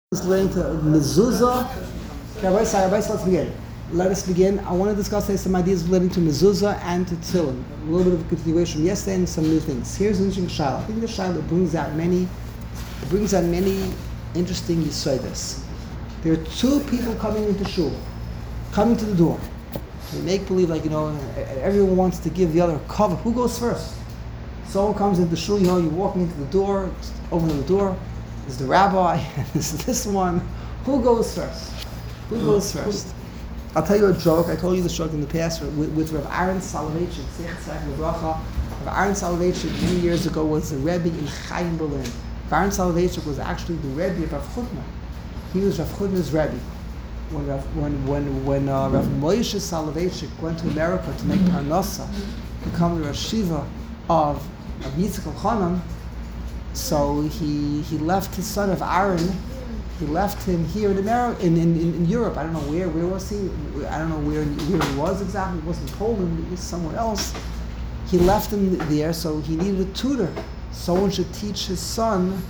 Let's learn to mezuzah. Let's begin. Let us begin. I want to discuss today some ideas relating to mezuzah and to tefillin. A little bit of a continuation from yesterday and some new things. Here's an interesting shayla. I think the shayla brings out many interesting yisodas. There are two people coming into shul, coming to the door. They make believe everyone wants to give the other a cover. Who goes first? Someone comes into shul, you're walking into the door, open the door. There's the rabbi, and there's this one. Who goes first? Who goes first? I'll tell you a joke. I told you this joke in the past with Rav Aaron Soloveitchik. Rav Aaron Soloveitchik many years ago was the Rebbe in Chaim, Berlin. Rav Aaron Soloveitchik was actually the Rebbe of Rav Chutner. He was Rav Chutner's Rebbe. When Rav Moshe Soloveitchik went to America to make Parnasa, become the Rosh Yeshiva of Yitzchak Elchanan, so he left his son of Aaron. He left him here in America, in Europe. I don't know where was he. I don't know where he was exactly. It wasn't Poland. It was somewhere else. He left him there, so he needed a tutor. Someone should teach his son.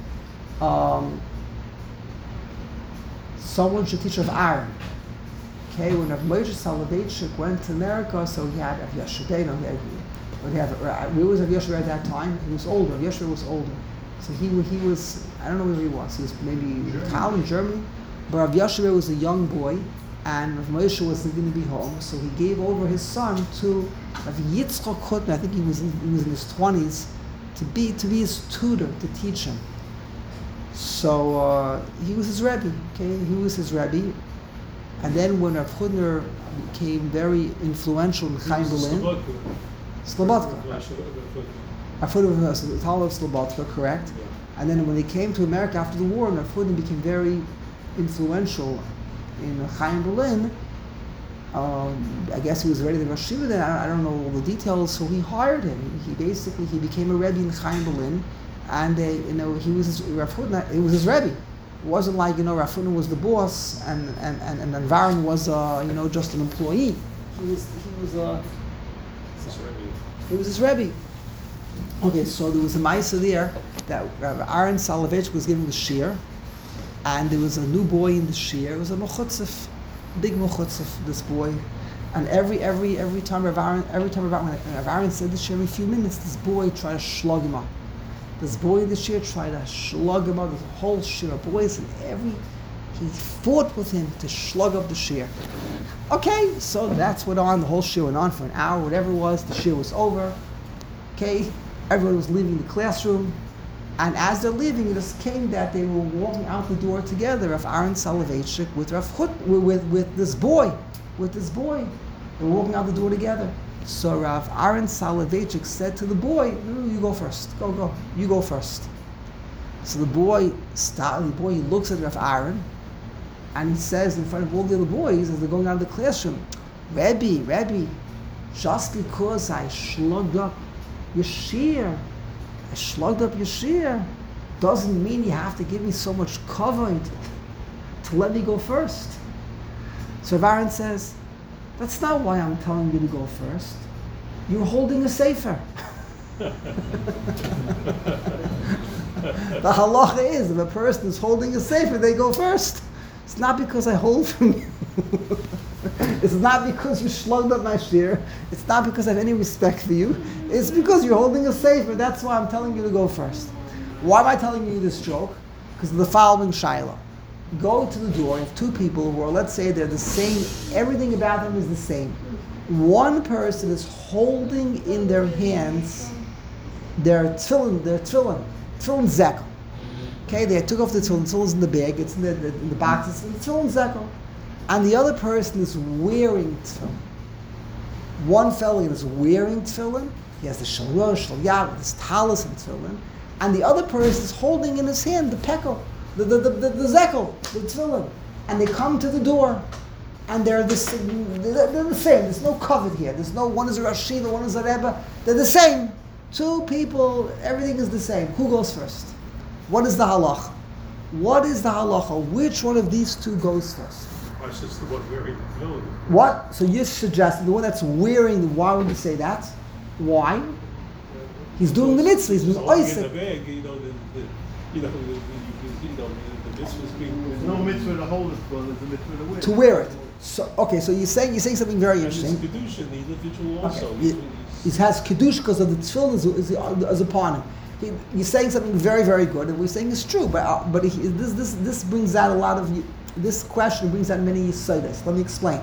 Someone should teach of Aaron. Okay, when Rav Moshe Soloveitchik went to America, so he had Rav Yeshua. Where was Rav Yeshua at that time? He was older. Rav Yeshua was older. So he was, I don't know where he was. He was maybe in Germany. But Rav Yeshua was a young boy, and Rav Moshe was going to be home. So he gave over his son to Rav Yitzchak Chutner. I think he was in his 20s, to be his tutor, to teach him. So he was his Rebbe. Okay, he was his Rebbe. And then when Rav Chutner became very influential in Chaim Berlin, Slobodka. Rav Chutner was the Talmud of Slobodka, correct? Yeah. And then when they came to America after the war, Rav Chutner became very influential in Chaim Berlin. I guess he was already the Rosh Yeshiva then. I don't know all the details. So he hired him. He became a Rebbe in Chaim Berlin, and he was Rav Chutner. It was his Rebbe. It wasn't like Rav Chutner was the boss and Varon was just an employee. He was his Rebbe. Okay, so there was a Maisa there that Rav Aaron Soloveitchik was giving the shir, and there was a new boy in the shir. It was a mechutzef, big mechutzef, this boy. And every time Rav Aaron said the shir, every few minutes, this boy tried to slug him up. This boy in the shir tried to slug him up. There's a whole shir of boys, and he fought with him to slug up the shir. Okay, so that's what on. The whole shir went on for an hour, whatever it was. The shir was over. Okay, everyone was leaving the classroom, and as they're leaving, it just came that they were walking out the door together. Rav Aaron Soloveitchik with this boy. They were walking out the door together. So Rav Aaron Soloveitchik said to the boy, "No, you go first. Go. You go first." So the boy stopped. He looks at Rav Aaron, and he says in front of all the other boys as they're going out of the classroom, Rebbe, just because I slugged up your shir, doesn't mean you have to give me so much cover to let me go first. So Rav Aaron says, that's not why I'm telling you to go first. You're holding a sefer. The halacha is, if a person is holding a sefer, they go first. It's not because I hold from you. It's not because you slugged up my shir. It's not because I have any respect for you. It's because you're holding a sefer. That's why I'm telling you to go first. Why am I telling you this joke? Because of the following shayla. Go to the door. You have two people who are, let's say, they're the same. Everything about them is the same. One person is holding in their hands their tefillin zekel. Okay, they took off the tefillin's in the bag, it's in the box, it's in the tefillin zekel. And the other person is wearing tefillin. One fellow is wearing tefillin, he has the shalosh, shalyat, this talis and tefillin, and the other person is holding in his hand the pekel, the zekel, the tefillin. And they come to the door, and they're the same. There's no covet here. There's no, one is a Rosh Yeshiva, one is a Rebbe. They're the same. Two people, everything is the same. Who goes first? What is the halacha? Which one of these two goes first? Why is this the one wearing the tefillin? What? So you're suggesting the one that's wearing, why would you say that? Why? He's doing the mitzvah, he's doing oisek. The mitzvah is being There's no mitzvah to hold it for, there's a mitzvah to wear it. To wear it. So okay, so you're saying something very And it's interesting. kedusha, the individual also. Okay. It has kiddush because of the tefillin is upon him. You're saying something very, very good, and we're saying it's true. But this brings out a lot of this question brings out many yisodas. Let me explain.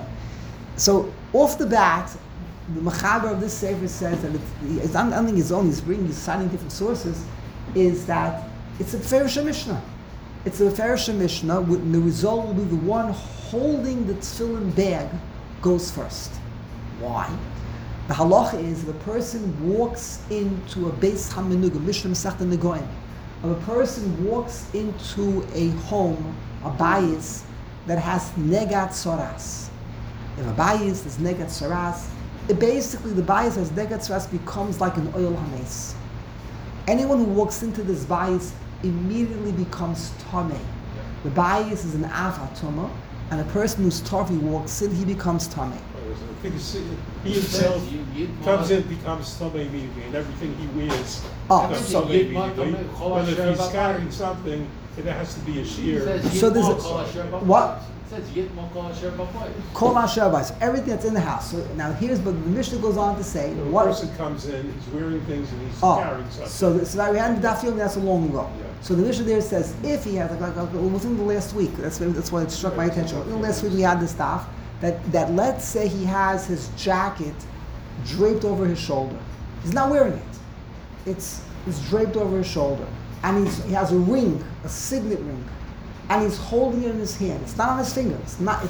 So off the bat, the Mechaber of this sefer says that it's I don't think his own. He's citing different sources. Is that it's a Ferish Mishnah. It's a Ferish Mishnah. And the result will be the one holding the tefillin bag goes first. Why? The halacha is if a person walks into a Beis HaMenugah, Mishnah Masechta Negoim, if a person walks into a home, a bayis, that has negat soras. If a bayis is negat soras, basically the bayis has negat soras becomes like an oil hames. Anyone who walks into this bayis immediately becomes tameh. The bayis is an avatoma, and a person who's tavi walks in, he becomes tameh. He himself comes in, becomes tamei immediately, and everything he wears becomes so- tamei immediately. But if he's carrying something, it has to be a shear. So there's what? It says Yitma Kol Asher B'Bayis. Kol Asher Bayis, everything that's in the house. So now but the Mishnah goes on to say The what. person comes in, he's wearing things, and he's carrying something. So we had the daf yomi, that's a long ago. Yeah. So the Mishnah there says if he has like within the last week, that's why it struck my attention. Within the last week we had this daf that let's say he has his jacket draped over his shoulder. He's not wearing it. It's draped over his shoulder, and he has a ring, a signet ring, and he's holding it in his hand. It's not on his finger. It's not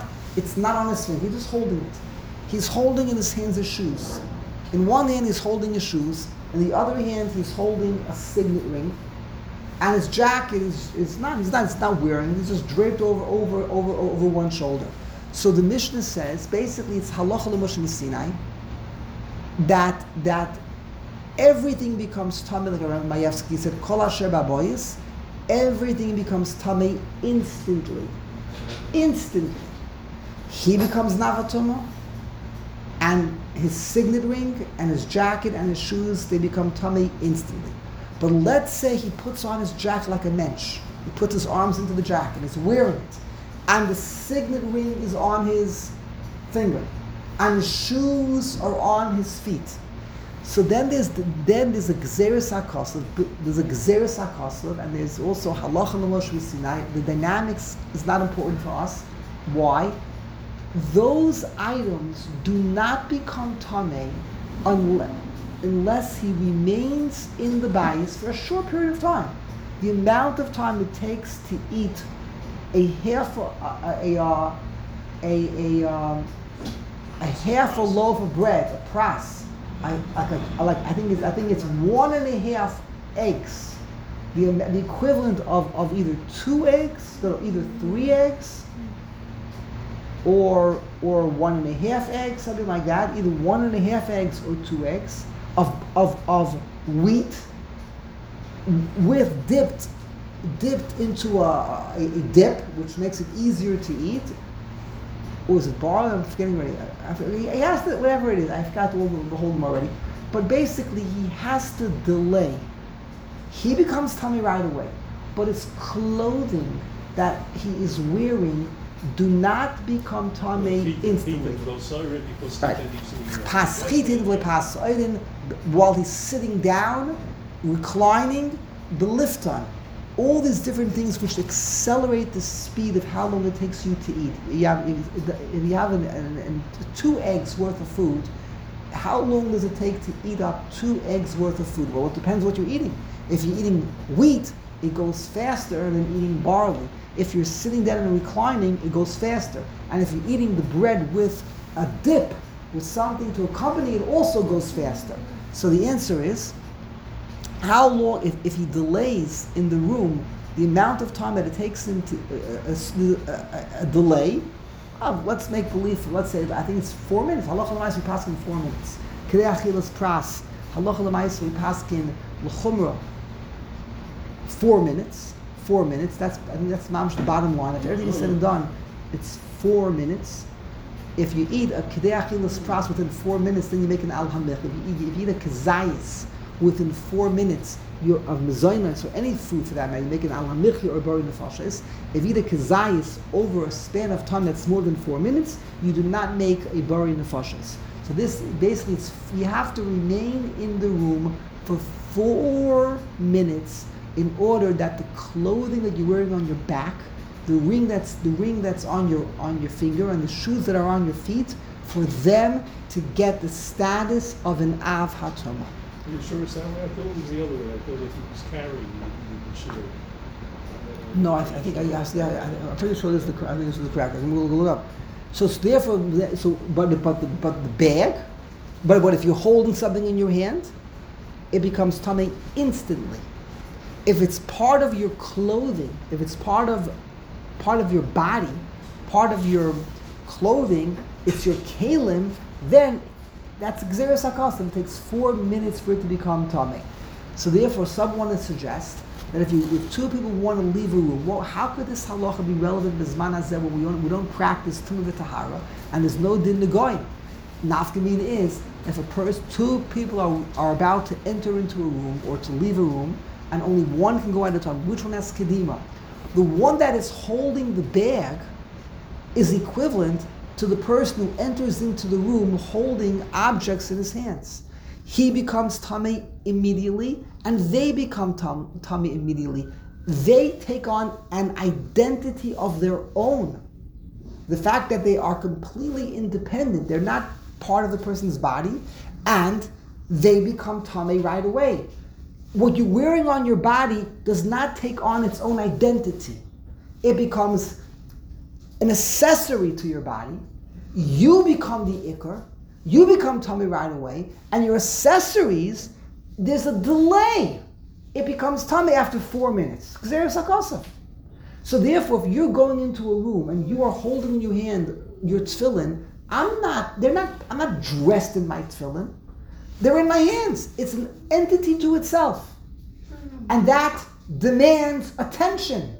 on his finger. He's just holding it. He's holding in his hands his shoes. In one hand he's holding his shoes, in the other hand he's holding a signet ring, and his jacket is not wearing it. It's just draped over one shoulder. So the Mishnah says basically it's halacha l'Moshe Sinai that everything becomes tamei, like Rabbi Mayevsky said, kol asher b'bayis, everything becomes tamei instantly. Instantly. He becomes navatoma, and his signet ring and his jacket and his shoes, they become tamei instantly. But let's say he puts on his jacket like a mensch. He puts his arms into the jacket, he's wearing it, and the signet ring is on his finger, and his shoes are on his feet. So then there's a Gzeres HaKoslev, and there's also Halacha L'Moshe Sinai. The dynamics is not important for us. Why? Those items do not become tamei unless he remains in the bayis for a short period of time. The amount of time it takes to eat a half a loaf of bread, a pras. I think it's 1.5 eggs, the equivalent of either 2 eggs, either 3 eggs, or 1.5 eggs, something like that. Either 1.5 eggs or 2 eggs of wheat with dipped into a dip, which makes it easier to eat. Or is it barley? I'm forgetting already. He has to, whatever it is, I forgot the whole them already. But basically, he has to delay. He becomes tummy right away, but his clothing that he is wearing do not become tummy instantly. Right. While he's sitting down, reclining, the lifton. All these different things which accelerate the speed of how long it takes you to eat. If you have 2 eggs worth of food, how long does it take to eat up 2 eggs worth of food? Well, it depends what you're eating. If you're eating wheat, it goes faster than eating barley. If you're sitting down and reclining, it goes faster. And if you're eating the bread with a dip, with something to accompany it, also goes faster. So the answer is, how long, if he delays in the room, the amount of time that it takes him to a delay, let's make believe, let's say, I think it's 4 minutes. Halacha l'mais we pass in 4 minutes. K'dei achilas pras. Halacha l'mais we pass in l'chumra. 4 minutes. 4 minutes. I think that's mamish the bottom line. If everything is said and done, it's 4 minutes. If you eat a k'dei achilas pras within 4 minutes, then you make an al hamech. If you eat a kazayis within 4 minutes, of mezainas or any food for that matter, you make an alamichi or bari nefashis, if either kazayis over a span of time that's more than 4 minutes, you do not make a bari nefashis. So this basically, you have to remain in the room for 4 minutes in order that the clothing that you're wearing on your back, the ring that's on your finger, and the shoes that are on your feet, for them to get the status of an av hatoma. Are you sure it's that way? I thought it was the other way. I thought if he was carrying the shield. No, I think I'm pretty sure this is the correct. I'm going to look it up. So therefore, but the bag, but what if you're holding something in your hand, it becomes tummy instantly. If it's part of your clothing, if it's part of your body, part of your clothing, it's your kalim, then that's Gzeres HaKasim. It takes 4 minutes for it to become tummy. So therefore, someone would suggest that if 2 people want to leave a room, well, how could this halacha be relevant in Zman Hazeh when we don't practice Tumah V'Tahara and there's no din negoim? Nafkamin is if 2 people are about to enter into a room or to leave a room, and only one can go at a time. Which one has kedima? The one that is holding the bag is equivalent to the person who enters into the room holding objects in his hands. He becomes tummy immediately, and they become tummy immediately. They take on an identity of their own. The fact that they are completely independent, they're not part of the person's body, and they become tummy right away. What you're wearing on your body does not take on its own identity. It becomes an accessory to your body. You become the ikar. You become tummy right away. And your accessories, there's a delay. It becomes tummy after 4 minutes. Gzeres HaKasim. So therefore, if you're going into a room and you are holding in your hand your tefillin, I'm not dressed in my tefillin. They're in my hands. It's an entity to itself. And that demands attention.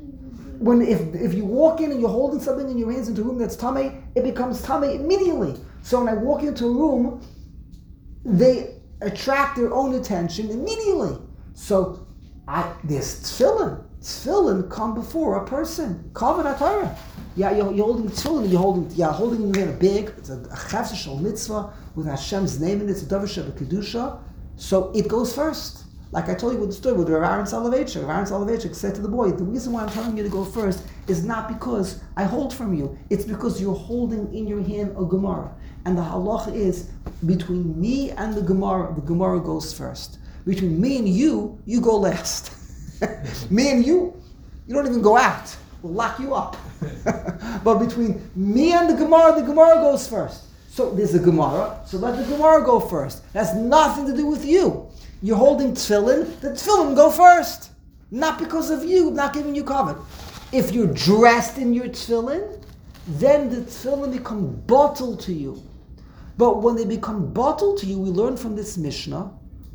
If you walk in and you're holding something in your hands into a room that's tamei, it becomes tamei immediately. So when I walk into a room, they attract their own attention immediately. So there's tefillin. Tefillin come before a person. Kavod HaTorah. Yeah, you're holding tefillin, holding in your hand a big, it's a chefza shel mitzvah with Hashem's name in it, it's a davar shel kedusha. So it goes first. Like I told you with the story with Aaron Soloveitchik. Aaron Soloveitchik said to the boy, the reason why I'm telling you to go first is not because I hold from you. It's because you're holding in your hand a Gemara. And the halacha is, between me and the Gemara goes first. Between me and you go last. Me and you don't even go out. We'll lock you up. But between me and the Gemara goes first. So there's a Gemara, so let the Gemara go first. It has nothing to do with you. You're holding tefillin, the tefillin go first. Not because of you, not giving you cover. If you're dressed in your tefillin, then the tefillin become bottled to you. But when they become bottled to you, we learn from this Mishnah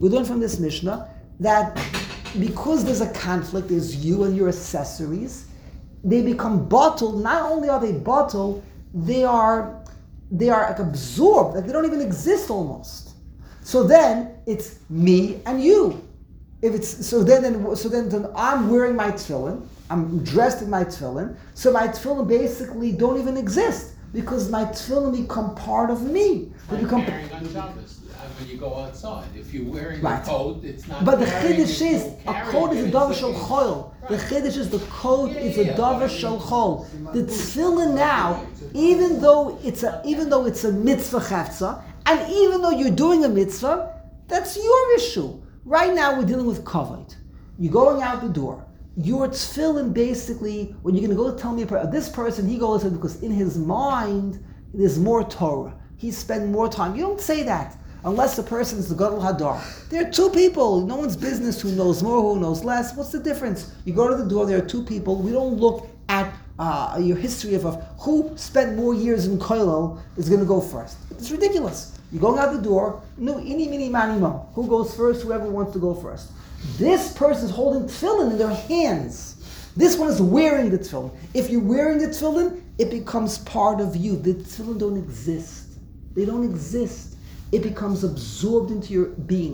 that because there's a conflict, there's you and your accessories, they become bottled. Not only are they bottled, they are like absorbed, like they don't even exist almost. So then it's me and you. So then I'm wearing my tefillin, I'm dressed in my tefillin, so my tefillin basically don't even exist because my tefillin become part of me. They become carrying on Shabbos. When you go outside, if you're wearing right. a coat, it's not. But the chiddush is a coat is a davar shel chol. The chiddush is the coat is a davar shel chol. The tefillin now, even though it's a mitzvah chefza, and even though you're doing a mitzvah, that's your issue. Right now we're dealing with kavod. You're going out the door. Your tefillin basically, when you're going to go tell me this person, he goes because in his mind there's more Torah. He spent more time. You don't say that. Unless the person is the Gadol Hadar. There are 2 people, no one's business who knows more, who knows less. What's the difference? You go to the door, there are 2 people. We don't look at your history of who spent more years in Kollel is going to go first. It's ridiculous. You're going out the door, no, ini, mini, mani, mo. Who goes first? Whoever wants to go first. This person is holding tefillin in their hands. This one is wearing the tefillin. If you're wearing the tefillin, it becomes part of you. The tefillin don't exist. They don't exist. It becomes absorbed into your being.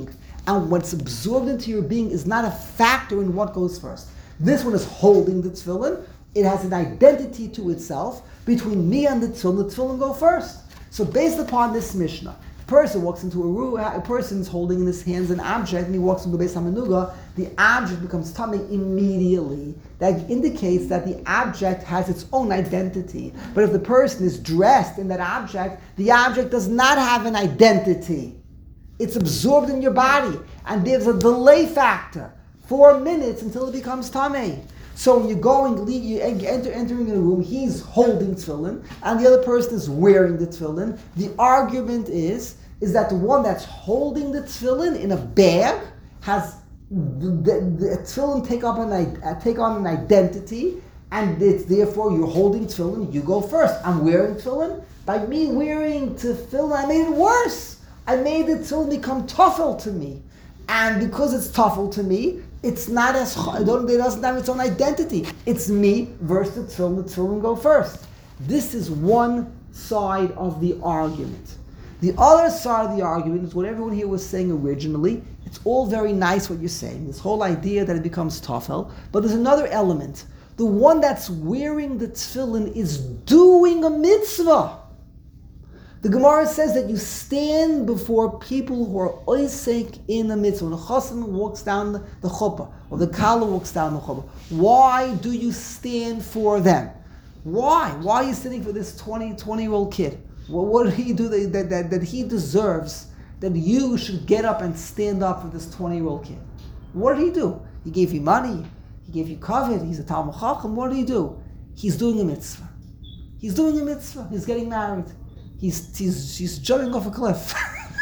and what's absorbed into your being is not a factor in what goes first. This one is holding the tefillin. It has an identity to itself. Between me and the tefillin go first. So based upon this Mishnah, a person walks into a room, a person's holding in his hands an object, and he walks into the Beis HaMenuga, the object becomes tummy immediately. That indicates that the object has its own identity. But if the person is dressed in that object, the object does not have an identity. It's absorbed in your body, and there's a delay factor, 4 minutes until it becomes tummy. So when you're entering a room, he's holding tefillin, and the other person is wearing the tefillin. The argument is that the one that's holding the tefillin in a bag has the tefillin take on an identity, and it's therefore you're holding tefillin. You go first. I'm wearing tefillin. By me wearing tefillin, I made it worse. I made the tefillin become tuffle to me, and because it's tuffle to me, it's not as it doesn't have its own identity. It's me versus the tefillin. The tefillin go first. This is one side of the argument. The other side of the argument is what everyone here was saying originally. It's all very nice what you're saying. This whole idea that it becomes tafel. But there's another element. The one that's wearing the tefillin is doing a mitzvah. The Gemara says that you stand before people who are oisek in a mitzvah. When the chassan walks down the chuppah, or the kala walks down the chuppah, why do you stand for them? Why? Why are you standing for this 20-year-old kid? Well, what did he do that he deserves that you should get up and stand up for this 20-year-old kid? What did he do? He gave you money. He gave you kavod. He's a Talmud Chacham. What did he do? He's doing a mitzvah. He's doing a mitzvah. He's getting married. He's jumping off a cliff.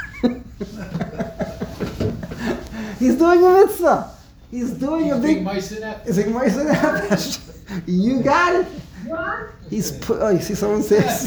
He's doing a mitzvah. He's doing a big... He's doing Ma'aseh Nefesh. You got it. What? You see someone says...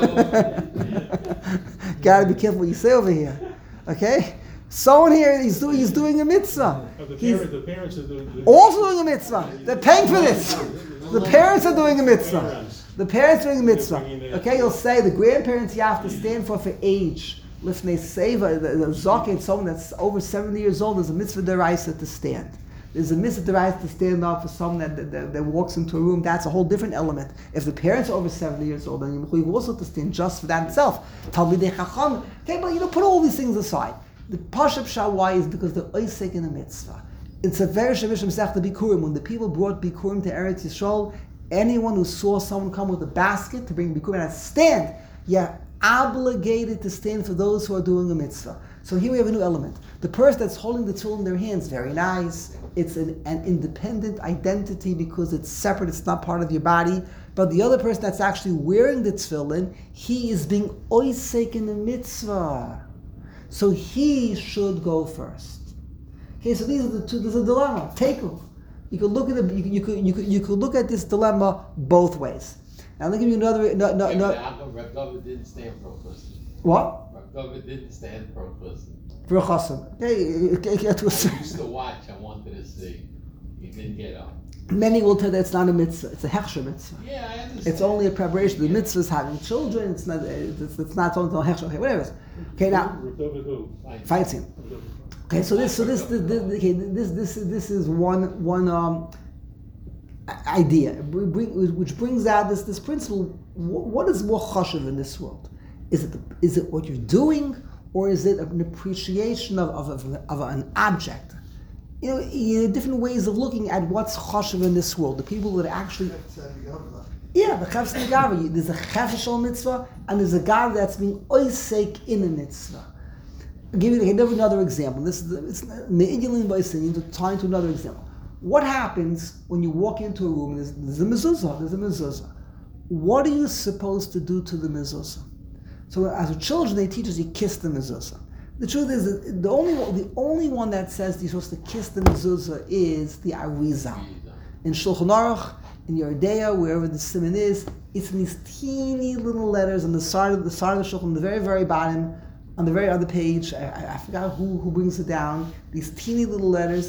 Gotta be careful what you say over here. Okay? Someone here, he's doing a mitzvah. The parents are doing also doing a mitzvah. They're paying for this. The parents are doing a mitzvah. The parents are doing a mitzvah. Okay, you'll say the grandparents you have to stand for age. Lifnei Seva, the Zaken, someone that's over 70 years old, there's a mitzvah deraisa to stand. There's a mitzvah deraisa to stand up for someone that walks into a room. That's a whole different element. If the parents are over 70 years old, then you also to stand just for that itself. Talmidei Chacham. Okay, but put all these things aside. The Pashup Shawai is because they're oisek in a mitzvah. It's a very Shavishim Sech the Bikurim. When the people brought Bikurim to Eretz Yisrael, anyone who saw someone come with a basket to bring Bikurim and stand, you're obligated to stand for those who are doing a mitzvah. So here we have a new element. The person that's holding the tool in their hands, very nice. It's an independent identity because it's separate, it's not part of your body. But the other person that's actually wearing the tefillin, he is being oisek in the mitzvah. So he should go first. Okay, so these are the two. There's a dilemma. Take them. You could look at it. You could look at this dilemma both ways. Now let me give you another. Rav David didn't stand for a person. What? Rav David didn't stand for a person. For a chassan. I used to watch. I wanted to see. He didn't get up. Many will tell that it's not a mitzvah. It's a hechsher mitzvah. Yeah, I understand. It's only a preparation. The mitzvah is having children. It's not. It's not something hechsher. Okay, whatever. Okay, now. Fighting. Okay, so this is one idea, which brings out this principle. What is more chashuv in this world? Is it what you're doing, or is it an appreciation of an object? Different ways of looking at what's chashuv in this world. The people that actually, the chefs and gava. There's a chefeshal mitzvah, and there's a gava that's being oisek in a mitzvah. I'll give you another example. This is me'igilin b'isinin, tying to another example. What happens when you walk into a room? There's a mezuzah. What are you supposed to do to the mezuzah? So as a children, they teach us you kiss the mezuzah. The truth is that the only one that says you're supposed to kiss the mezuzah is the Arizal. In Shulchan Aruch, in Yeridea, wherever the siman is, it's in these teeny little letters on the side of the Shulchan, the very, very bottom, on the very other page. I forgot who brings it down. These teeny little letters.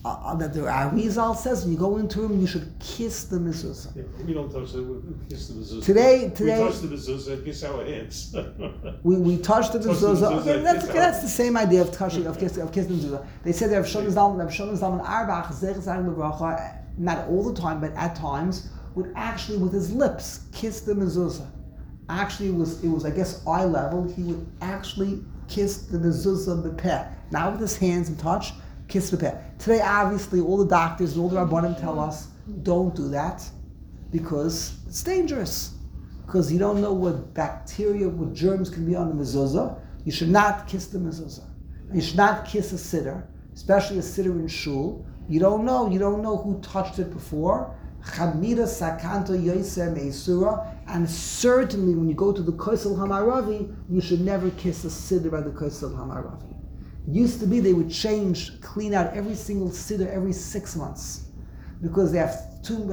that the Arizal says when you go into a room, you should kiss the mezuzah. Yeah, we don't touch the kiss the mezuzah. Today, we touch the mezuzah and kiss our hands. we touch the mezuzah. Okay, Kiss that's the same idea of touching of kissing the mezuzah. They said that Rav Shlomo Zalman Auerbach, Zecher Zayin L'Bracha, not all the time, but at times, would actually with his lips kiss the mezuzah. Actually, it was I guess eye level. He would actually kiss the mezuzah b'peh, not with his hands and touch. Kiss b'peh. Today, obviously, all the doctors and all the rabbanim tell us don't do that because it's dangerous. Because you don't know what bacteria, what germs can be on the mezuzah. You should not kiss the mezuzah. You should not kiss a siddur, especially a siddur in shul. You don't know who touched it before. Chamira sakanto yoser meisura, and certainly when you go to the Kosel Hamaravi, you should never kiss a siddur by the Kosel Hamaravi. Used to be they would clean out every single siddur every 6 months, because they have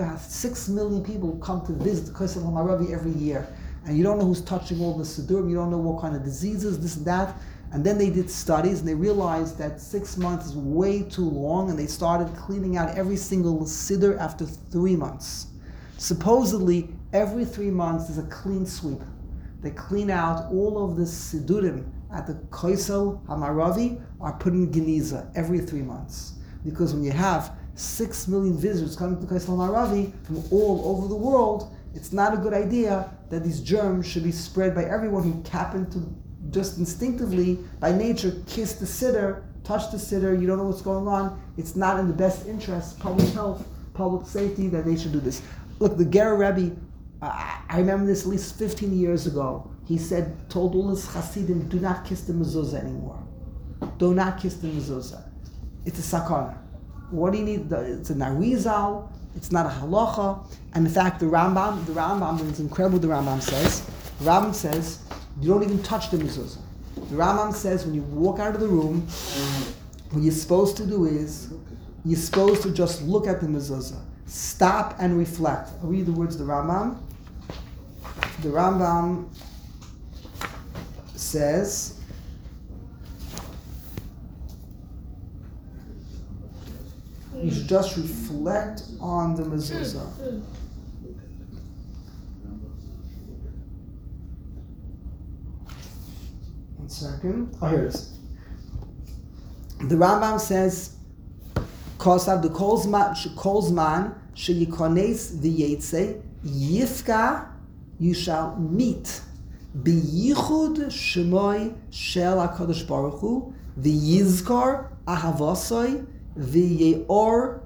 6 million people come to visit the Kosel Hamaravi every year, and you don't know who's touching all the siddur, you don't know what kind of diseases, this and that. And then they did studies and they realized that 6 months is way too long, and they started cleaning out every single siddur after 3 months. Supposedly, every 3 months there's a clean sweep. They clean out all of the siddurim at the Kosel Hamaravi are put in Geniza every 3 months. Because when you have 6 million visitors coming to the Kosel Hamaravi from all over the world, it's not a good idea that these germs should be spread by everyone who happened to just instinctively, by nature, kiss the siddur, touch the siddur, you don't know what's going on. It's not in the best interest, public health, public safety, that they should do this. Look, the Ger Rebbe, I remember this at least 15 years ago. He told all his Hasidim, do not kiss the mezuzah anymore. Do not kiss the mezuzah. It's a sakana. What do you need? It's a narizal, it's not a halacha. And in fact, the Rambam, it's incredible what the Rambam says. The Rambam says, you don't even touch the mezuzah. The Rambam says when you walk out of the room, what you're supposed to do is, you're supposed to just look at the mezuzah. Stop and reflect. I'll read the words of the Rambam. The Rambam says, you should just reflect on the mezuzah. One second. Oh, here it is. The Rambam says, Kosav the Kolzman sheyikones v'yetze yifka, you shall meet biyichud shemoy shel HaKadosh Baruch Hu v'yizkor ahavosoi v'yeor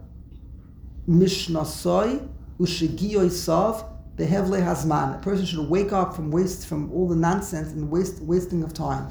mishnasoi u'shegiyoy sov behevle hazman. A person should wake up from all the nonsense and wasting of time.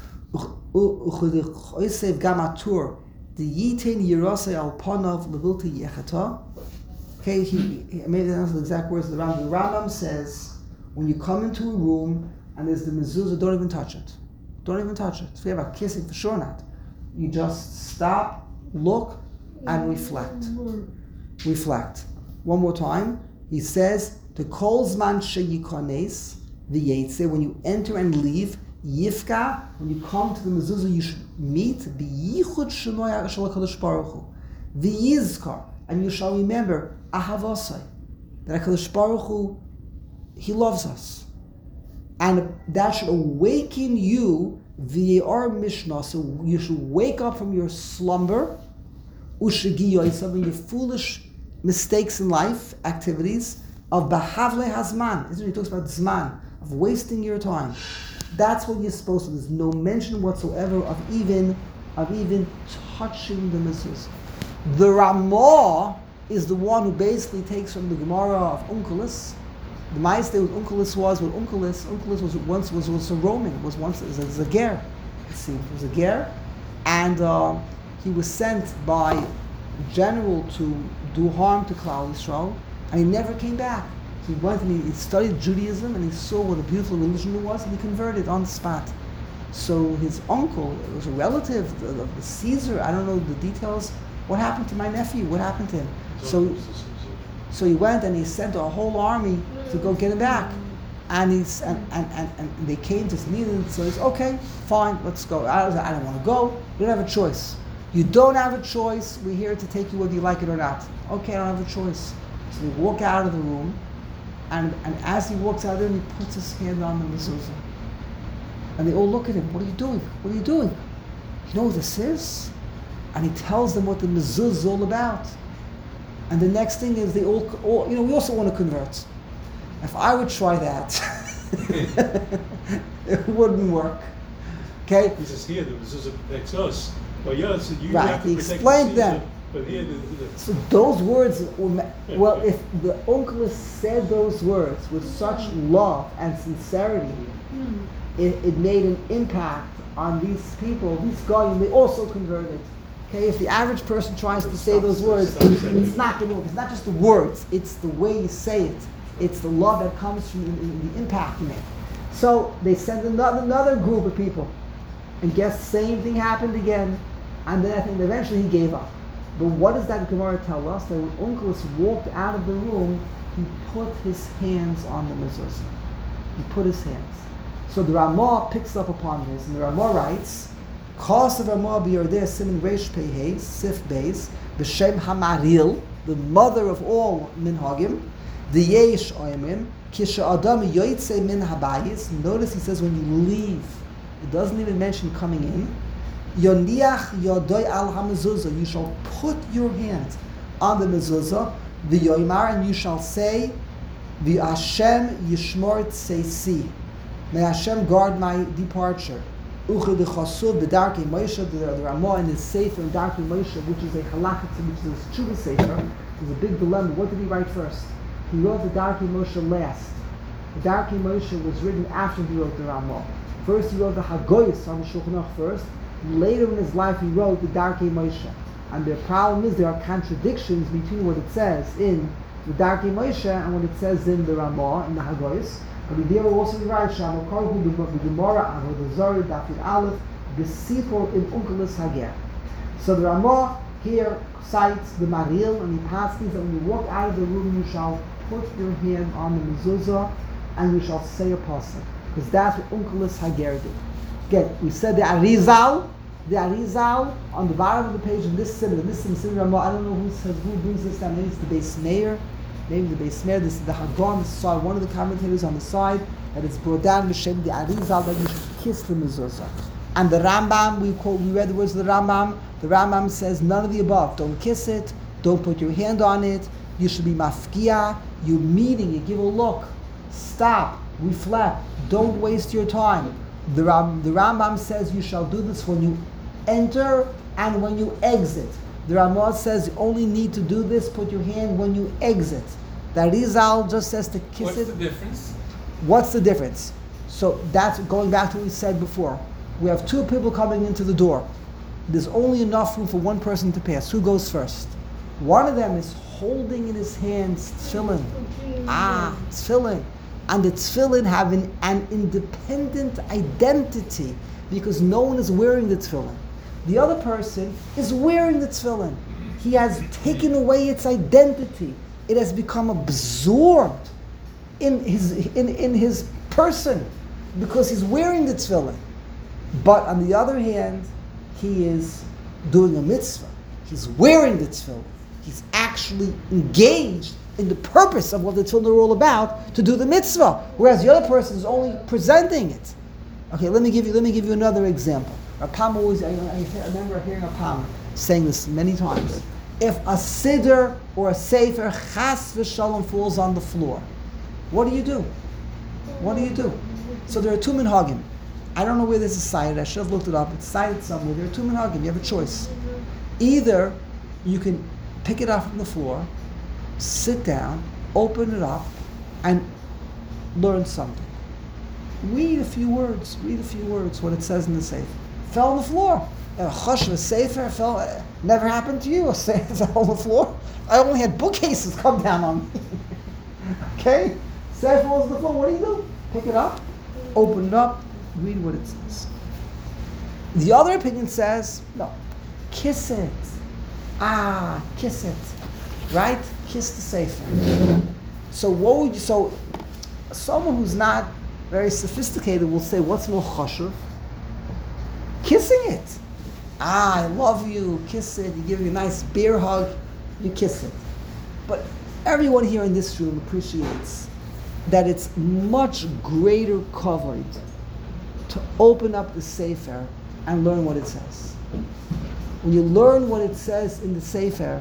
U'chodechosev gamatur the yitin yirasei al panav levilti yechata. Okay, maybe that's the exact words of the Rambam. The Rambam says, when you come into a room and there's the mezuzah, don't even touch it. Don't even touch it. Forget about kissing, for sure not. You just stop, look, and reflect. Reflect. One more time. He says, the kol zman sheyikones v'yetze, when you enter and leave, yifka, when you come to the mezuzah, you should meet b'yichud shemoy shel HaKadosh Baruch Hu v'yizkar, and you shall remember ahavosai, that HaKadosh Baruch Hu, He loves us, and that should awaken you v'yeor mishnah. So you should wake up from your slumber, u'shegiyoy, some of your foolish mistakes in life, activities of bahavle hazman. Isn't it? He talks about zman, of wasting your time. That's what you're supposed to do. There's no mention whatsoever of even touching the mezuzah. The Ramah is the one who basically takes from the Gemara of Onkelos. The Ma'aseh with Onkelos was what Onkelos was a Roman, was once a ger. It seemed it was a ger, and he was sent by general to do harm to Klal Yisrael, and he never came back. He went and he studied Judaism, and he saw what a beautiful religion it was, and he converted on the spot. So his uncle, it was a relative of the Caesar, I don't know the details. What happened to my nephew? What happened to him? So he went and he sent a whole army to go get him back. And they came to his meeting, so he's okay, fine, let's go. I don't want to go. You don't have a choice. You don't have a choice. We're here to take you whether you like it or not. Okay, I don't have a choice. So they walk out of the room, and as he walks out of there, he puts his hand on the mezuzah. And they all look at him. What are you doing? What are you doing? You know what this is? And he tells them what the mezuzah is all about. And the next thing is they all we also want to convert. If I would try that, it wouldn't work. Okay? He says here the mezuzah protects us. Well, yeah, so you Right, have to he protect explained the them. But here, So those words, well, if the Onkelos said those words with such love and sincerity, it made an impact on these people, these guys, and they also converted. Okay, if the average person tries to say those words, it's not going to work. It's not just the words, it's the way you say it. It's the love that comes from the impact you make. So they sent another group of people, and guess same thing happened again, and then I think eventually he gave up. But what does that Gemara tell us? That when Onkelos walked out of the room, he put his hands on the mezuzah. He put his hands. So the Ramah picks up upon this, and the Ramah writes, Kos of Ramah b'yordeh simin reish pei sif beis, b'shem hamaril, the mother of all minhagim, the yesh oimrim, kisha adam yoytze min habayis. Notice he says when you leave, it doesn't even mention coming in. Yoniach yodoy al hamezuzah, you shall put your hands on the mezuzah, the yoimar, and you shall say, the Hashem yishmor tseisi. May Hashem guard my departure. Uchid Chasud, the Darkei Moshe, the Ramah in his Sefer Darkei Moshe, which is a halakha, which is a Tshuva Sefer. There's a big dilemma. What did he write first? He wrote the Darkei Moshe last. The Darkei Moshe was written after he wrote the Ramah. First he wrote the Hagoyis on the Shulchan Aruch first. Later in his life he wrote the Darkei Moshe. And the problem is there are contradictions between what it says in the Darkei Moshe and what it says in the Ramah, in the Hagoyis. But the Dira also writes, Shamakorhu the Gemara and the Zori Dafid Aleph, the Sifur in Onkelos Hager. So the Ramah here cites the Maril and the Paskis that when you walk out of the room, you shall put your hand on the mezuzah and you shall say a pasuk, because that's what Onkelos Hager did. Again, we said the Arizal on the bottom of the page in this Simon Ramah. I don't know who brings this down. Maybe it's the Beis Meir. Maybe the Beis Meir, this is the Hagon, this is one of the commentators on the side, that it's brought down B'Shem the Arizal that you should kiss the mezuzah. And the Rambam, we read the words of the Rambam says none of the above. Don't kiss it, don't put your hand on it, you should be mafkia, you're meeting, you give a look, stop, reflect, don't waste your time. The Rambam says you shall do this when you enter and when you exit. The Ramah says you only need to do this, put your hand when you exit. The Arizal just says to kiss it. What's the difference? What's the difference? So that's going back to what we said before. We have two people coming into the door. There's only enough room for one person to pass. Who goes first? One of them is holding in his hands tefillin. Tefillin. And the tefillin have an independent identity because no one is wearing the tefillin. The other person is wearing the tefillin. He has taken away its identity. It has become absorbed in his person because he's wearing the tefillin. But on the other hand, he is doing a mitzvah. He's wearing the tefillin. He's actually engaged in the purpose of what the tefillin are all about, to do the mitzvah. Whereas the other person is only presenting it. Okay, let me give you another example. Rapam always, I remember hearing Rapam saying this many times. If a siddur or a sefer chas v'shalom falls on the floor, what do you do? What do you do? So there are two minhagim. I don't know where this is cited. I should have looked it up. It's cited somewhere. There are two minhagim. You have a choice. Either you can pick it up from the floor, sit down, open it up, and learn something. Read a few words, what it says in the sefer. Fell on the floor. A chush of a sefer fell. Never happened to you. A sefer fell on the floor. I only had bookcases come down on me. Okay? Sefer falls on the floor. What do? Pick it up, open it up, read what it says. The other opinion says, no, kiss it. Kiss it. Right? Kiss the sefer. So someone who's not very sophisticated will say, what's more chashuv? Kissing it. I love you, kiss it, you give it a nice beer hug, you kiss it. But everyone here in this room appreciates that it's much greater covered to open up the Sefer and learn what it says. When you learn what it says in the Sefer,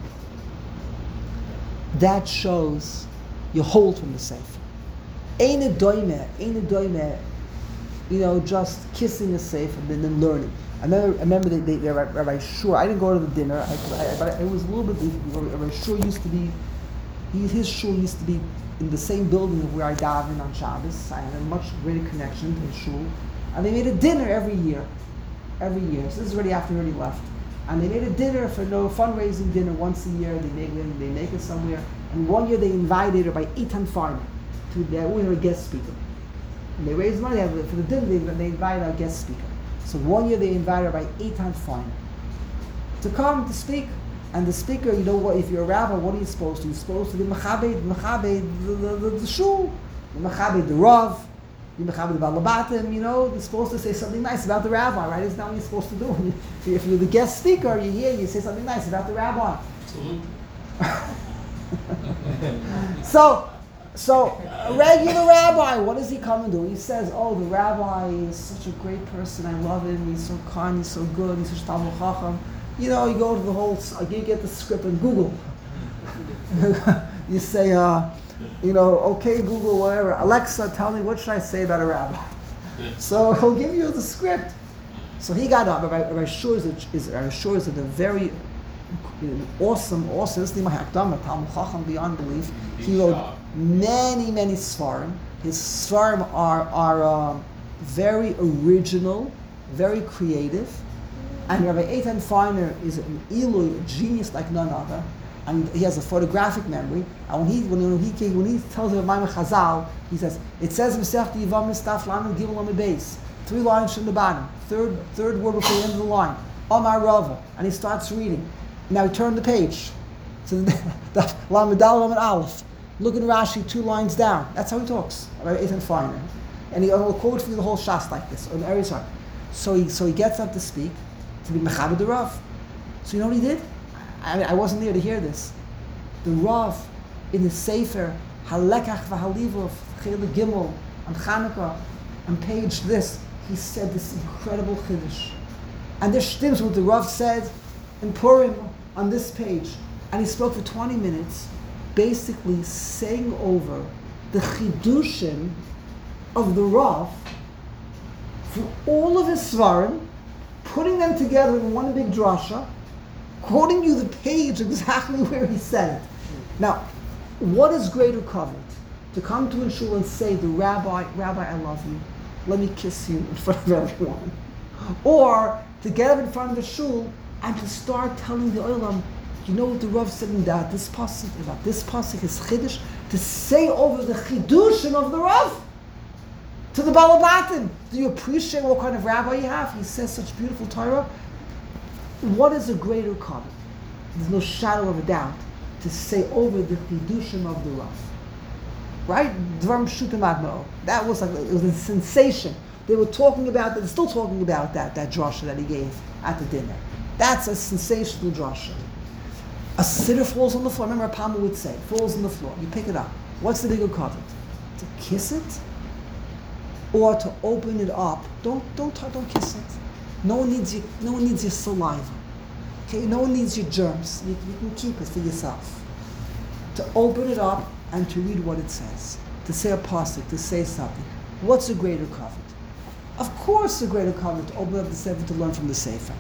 that shows you hold from the Sefer. Ein a doime, just kissing the Sefer and then learning. I remember Rabbi Shur, I didn't go to the dinner, but it was a little bit, Rabbi Shur used to be, his shul used to be in the same building of where I daven on Shabbos. I had a much greater connection to the shul. And they made a dinner every year. So this is already after he already left. And they made a dinner for fundraising dinner once a year. They make it somewhere. And one year they invited Rabbi Eitan Farmer to a guest speaker. And they raised money for the dinner. They invited a guest speaker. So one year they invited Rabbi Eitan Farmer to come to speak. And the speaker, you know what? If you're a rabbi, what are you supposed to? You're supposed to be mechabed the shul, mechabed the rav, you mechabed the balabatim. You're supposed to say something nice about the rabbi, right? Isn't that what you're supposed to do? If you're the guest speaker, you're here, you say something nice about the rabbi. So a regular rabbi, what does he come and do? He says, "Oh, the rabbi is such a great person. I love him. He's so kind. He's so good. He's such Talmud Chacham." You go to the whole, you get the script on Google. You say, okay, Google, whatever. Alexa, tell me, what should I say about a rabbi? So he'll give you the script. So he got up. Rabbi Shur is a very awesome, this is my Hakdama, Talmud Chacham beyond belief. He wrote many Svarim. His Svarim are very original, very creative. And Rabbi Eitan Farner is an Eloi, a genius like none other, and he has a photographic memory. And when he tells you about Chazal, he says it says Masechta Yivam Mistaf Lamed Gimel Lamed Beis, 3 lines from the bottom, third word before the end of the line, Amar Rava, and he starts reading. Now he turned the page to the Lamed Dal Lamed Aleph. Look at Rashi, 2 lines down. That's how he talks. Rabbi Eitan Farner, and he will quote for you the whole Shas like this on every side. So he gets up to speak. To be Mechabed the Rav. So you know what he did? I wasn't there to hear this. The Rav in the Sefer Halekach v'Halivov Chele Gimel on Chanukah on page this, he said this incredible chiddush. And there's shtims what the Rav said in Purim on this page. And he spoke for 20 minutes, basically saying over the chidushim of the Rav for all of his svarim, putting them together in one big drasha, quoting you the page exactly where he said it. Now, what is greater covet? To come to a shul and say, the rabbi, I love you. Let me kiss you in front of everyone. Or to get up in front of the shul and to start telling the olam, you know what the Rav said about this pasuk is chiddush, to say over the chidushim of the Rav. To the Balabatim, do you appreciate what kind of rabbi you have? He says such beautiful Torah. What is a greater covet? There's no shadow of a doubt to say over the chidushim of the Rav. Right? Dvarim Pshutim Ad Ma'od. That was it was a sensation. They were talking about that. They're still talking about that drasha that he gave at the dinner. That's a sensational drasha. A siddur falls on the floor. Remember, Pama would say, falls on the floor. You pick it up. What's the bigger covet? To kiss it? Or to open it up. Don't kiss it. No one needs your saliva. Okay, no one needs your germs. You can keep it for yourself. To open it up and to read what it says. To say a pasuk, to say something. What's a greater covet? Of course, a greater covet to open up the Sefer to learn from the Sefer.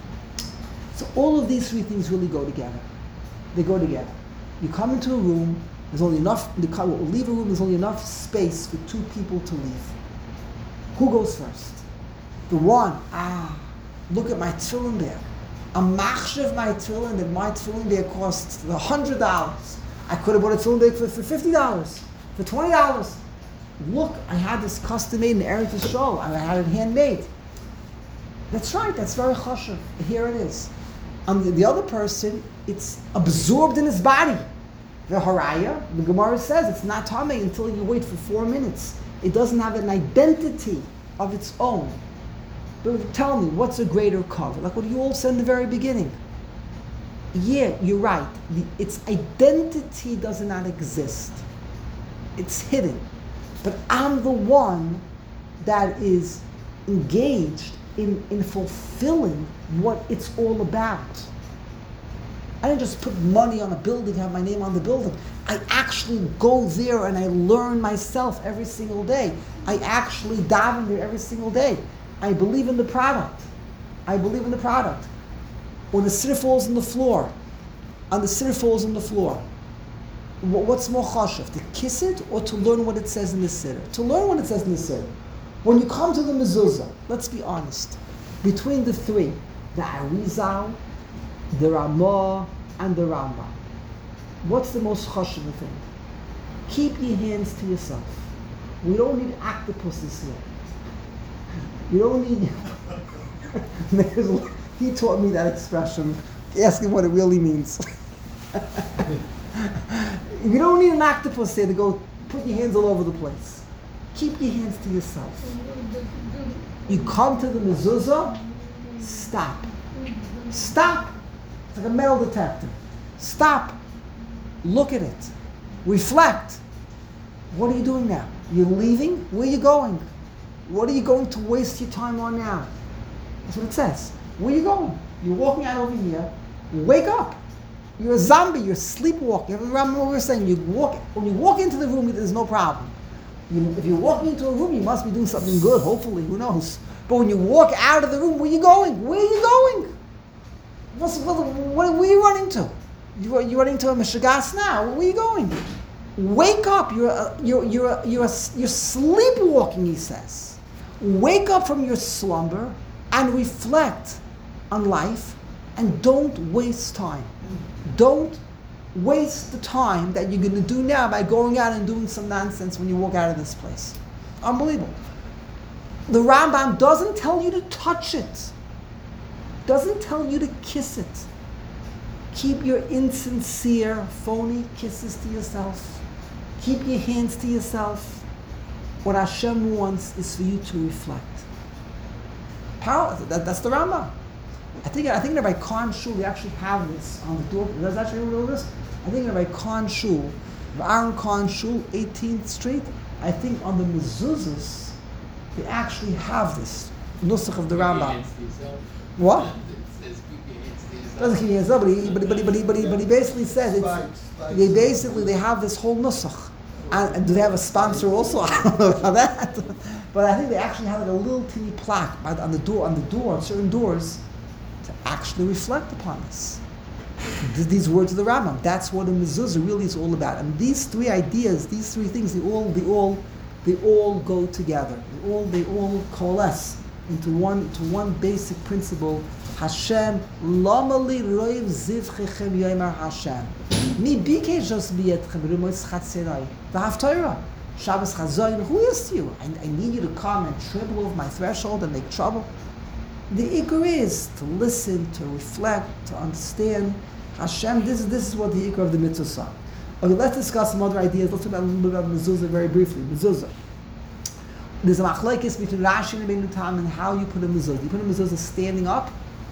So all of these 3 things really go together. They go together. You come into a room. There's only enough. Leave a room. There's only enough space for 2 people to leave. Who goes first? The one, look at my tefillin bag. A machshav my tefillin, that my tefillin bag costs $100. I could have bought a tefillin bag for $50, for $20. Look, I had this custom made in Eretz Yisrael. I had it handmade. That's right, that's very chashuv. Here it is. The other person, it's absorbed in his body. The haraya, the Gemara says, it's not tamei until you wait for 4 minutes. It doesn't have an identity of its own. But tell me, what's a greater cover? Like what you all said in the very beginning. Yeah, you're right. Its identity does not exist. It's hidden. But I'm the one that is engaged in fulfilling what it's all about. I didn't just put money on a building, have my name on the building. I actually go there and I learn myself every single day. I actually daven there every single day. I believe in the product. I believe in the product. When the siddur falls on the floor, what's more chashuv, to kiss it or to learn what it says in the siddur? To learn what it says in the siddur. When you come to the mezuzah, let's be honest, between the three, the Arizal, the Ramah, and the Rambam, what's the most chashuv thing? Keep your hands to yourself. We don't need octopuses here. You don't need... He taught me that expression. Ask him what it really means. You don't need an octopus there to go put your hands all over the place. Keep your hands to yourself. You come to the mezuzah, stop. Stop. It's like a metal detector. Stop. Look at it. Reflect. What are you doing now? You're leaving? Where are you going? What are you going to waste your time on now? That's what it says. Where are you going? You're walking out over here. Wake up. You're a zombie. You're sleepwalking. Remember what we were saying? When you walk into the room, there's no problem. If you're walking into a room, you must be doing something good, hopefully. Who knows? But when you walk out of the room, where are you going? Where are you going? Where are you running to? You're running to a Meshugas now. Where are you going? Wake up. You're sleepwalking, he says. Wake up from your slumber and reflect on life and don't waste time. Don't waste the time that you're going to do now by going out and doing some nonsense when you walk out of this place. Unbelievable. The Rambam doesn't tell you to touch it. Doesn't tell you to kiss it. Keep your insincere, phony kisses to yourself. Keep your hands to yourself. What Hashem wants is for you to reflect. That's the Rambam. I think in Rabbi Khan Shul, we actually have this on the door. Does actually know this? I think in Rabbi Khan Shul, Aaron Khan Shul, 18th Street, I think on the mezuzahs, they actually have this nusach of the Rambam. What? Doesn't keep your hands up, but he basically says they have this whole nusach. And do they have a sponsor also? I don't know about that. But I think they actually have like a little teeny plaque on the door, on certain doors, to actually reflect upon this. These words of the Rambam. That's what a mezuzah really is all about. And these three ideas, these three things, they all go together. They all coalesce into one basic principle. Hashem, lamali roiv zivchechem yomer Hashem. Mi bikesh jos biyetchem rumois chatzerai. The Haftarah, Shabbos Chazoyin. Who is you? I need you to come and tremble over my threshold and make trouble. The ikar is to listen, to reflect, to understand. Hashem, this is what the ikar of the mitzvah is. Okay, let's discuss some other ideas. Let's talk about a little bit about mezuzah very briefly. Mezuzah. There's a machlekes between Rashi and Rabbeinu Tam and how you put a mezuzah. You put a mezuzah standing up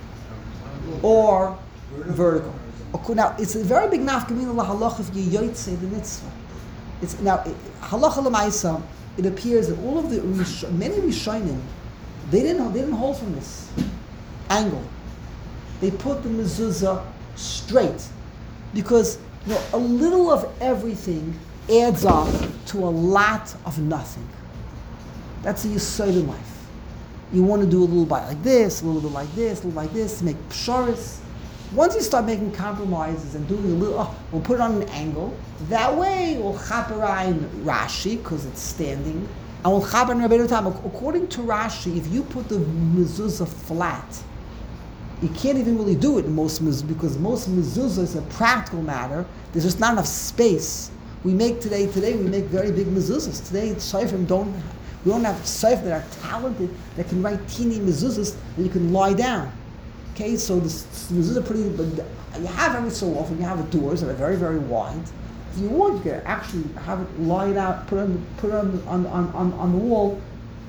or vertical. Okay, now, it's a very big nafkamina lahalach if you yotzei the mitzvah. Halacha l'maisa, it appears that all of many Rishonim, they didn't hold from this angle. They put the mezuzah straight because a little of everything adds up to a lot of nothing. That's a yesod in life. You want to do a little bit like this, a little bit like this, a little like this, to make psharis. Once you start making compromises and doing a little, we'll put it on an angle. That way, we'll chaper in Rashi because it's standing, and we'll chaper in Rabbeinu Tam. According to Rashi, if you put the mezuzah flat, you can't even really do it in most mezuzah because most mezuzah is a practical matter. There's just not enough space. We make very big mezuzahs. Today, we don't have tzayfim that are talented that can write teeny mezuzahs that you can lie down. Okay, so the mezuzah are pretty, but you have every so often, you have doors that are very, very wide. If you want, you can actually have it lie out, put it on the wall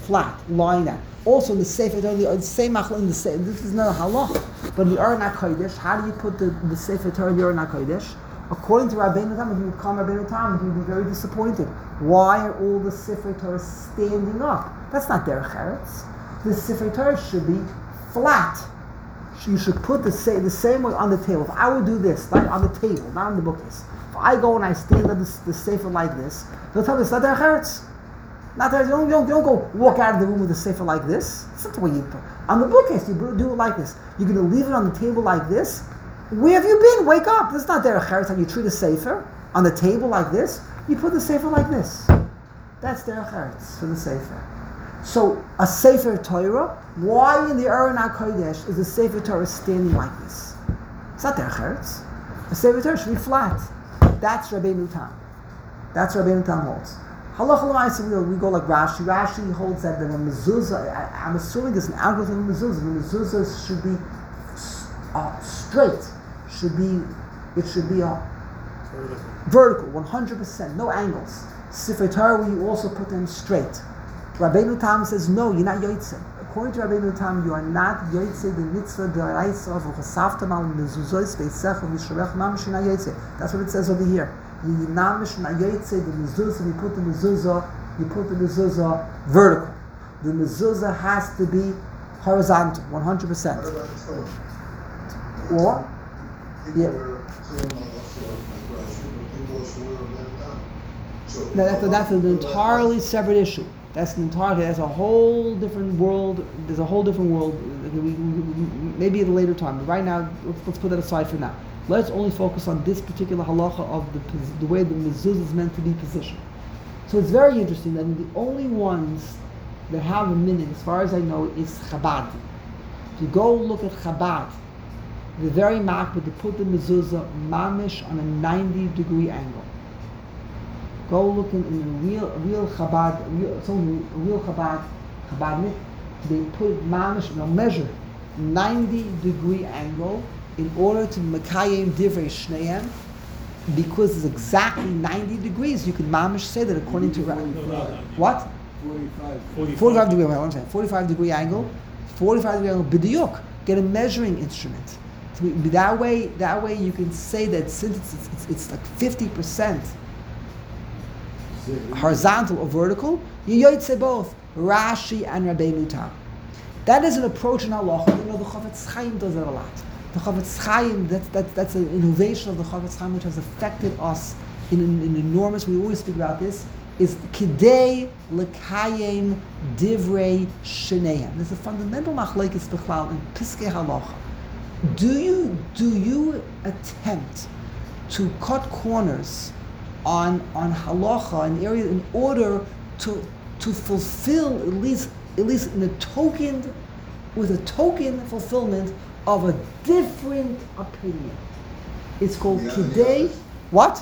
flat, lying down. Also in the Sefer Torah, the same machlok in the same. This is not a halach, but in the Aron HaKodesh, how do you put the Sefer Torah in the Aron HaKodesh? According to Rabbeinu Tam, if you would come Rabbeinu Tam, he would be very disappointed. Why are all the Sefer Torah standing up? That's not derech eretz. The Sefer Torah should be flat. You should put the same way on the table. If I would do this, like on the table, not on the bookcase. If I go and I stand on the Sefer like this, they'll tell me it's not derech eretz. Not that you don't go walk out of the room with a sefer like this. That's not the way you put it. On the bookcase, you do it like this. You're going to leave it on the table like this? Where have you been? Wake up. This is not derech eretz. How you treat a sefer on the table like this. You put the sefer like this. That's derech eretz for the sefer. So a sefer Torah, why in the Aron HaKodesh is the sefer Torah standing like this? It's not derech eretz. A sefer Torah should be flat. That's Rabbeinu Tam. That's Rabbeinu Tam holds. Halacha l'maisa, we go like Rashi. Rashi holds that the mezuzah, I'm assuming there's an algorithm of mezuzah. The mezuzah should be straight. It should be vertical, 100%, no angles. Sefer Torah, where you also put them straight. Rabbeinu Tam says, no, you're not yotzei. According to Rabbeinu Tam, you are not yotzei the mitzvah d'oraisa of chasavtam al mezuzos beisech of yisharech mamish you're not yotzei. That's what it says over here. You namish na yotzei the mezuzah. You put the mezuzah vertical. The mezuzah has to be horizontal, 100%. Or that's an entirely separate issue. That's a whole different world. There's a whole different world. Maybe at a later time. But right now, let's put that aside for now. Let's only focus on this particular halacha of the way the mezuzah is meant to be positioned. So it's very interesting that the only ones that have a minhag, as far as I know, is Chabad. If you go look at Chabad, the very makbid to put the mezuzah mamish on a 90-degree angle. Go look in a real Chabad, real Chabadnik. They put mamish, they'll measure 90-degree angle in order to mekayem divrei shneim, because it's exactly 90 degrees. You can mamish say that according to what? 45 degree. What I'm saying, 45 degree angle, 45 degree angle. B'diyuk. Get a measuring instrument. That way you can say that since it's like 50% horizontal or vertical, you yotzei both Rashi and Rabbeinu Tam. That is an approach in halacha. You know, the Chofetz Chaim does that a lot. The Chofetz Chaim, that's an innovation of the Chofetz Chaim which has affected us in enormous. We always speak about this. Is kidei lekayem divrei sheneihem. There's a fundamental machlekes b'chlal in Piskei Halacha. Do you attempt to cut corners on halacha, an area, in order to fulfill at least in a token fulfillment of a different opinion? It's called kidei. What?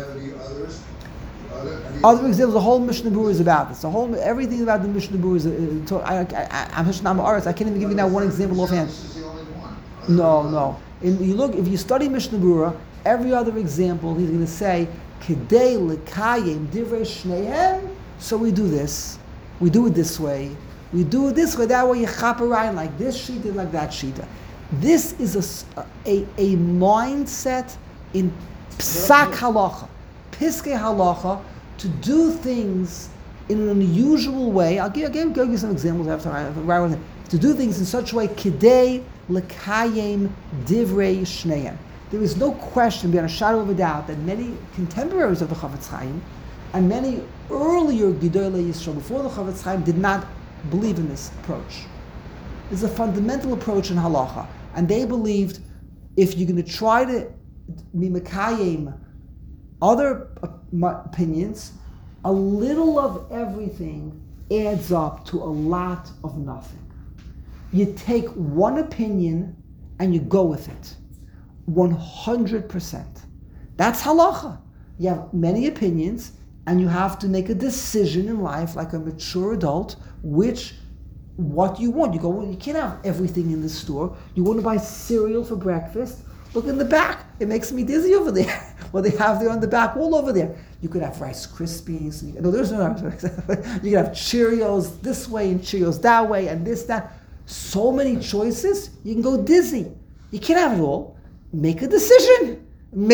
Other examples, the whole Mishnah Berurah is about this. Everything about the Mishnah Berurah is. I can't even give you now one example offhand. No. If you study Mishnah Berurah, every other example he's going to say kidei lekayem divrei shneihem. So we do this. We do it this way. We do it this way. That way you chop around like this shita and like that shita. This is a mindset in psak halacha, piskei halacha, to do things in an unusual way. I'll give you some examples after to do things in such a way kidei lekayem divrei shneim. There is no question, beyond a shadow of a doubt, that many contemporaries of the Chofetz Chaim and many earlier Gedolei Yisrael before the Chofetz Chaim did not believe in this approach. It's a fundamental approach in halacha, and they believed if you're going to try to be mekayem other opinions, a little of everything adds up to a lot of nothing. You take one opinion and you go with it, 100%. That's halacha. You have many opinions, and you have to make a decision in life, like a mature adult, what you want. You can't have everything in the store. You want to buy cereal for breakfast? Look in the back. It makes me dizzy over there. what they have there on the back wall over there. You could have Rice Krispies. No, there's no. You could have Cheerios this way and Cheerios that way and this, that. So many choices, you can go dizzy. You can't have it all. Make a decision.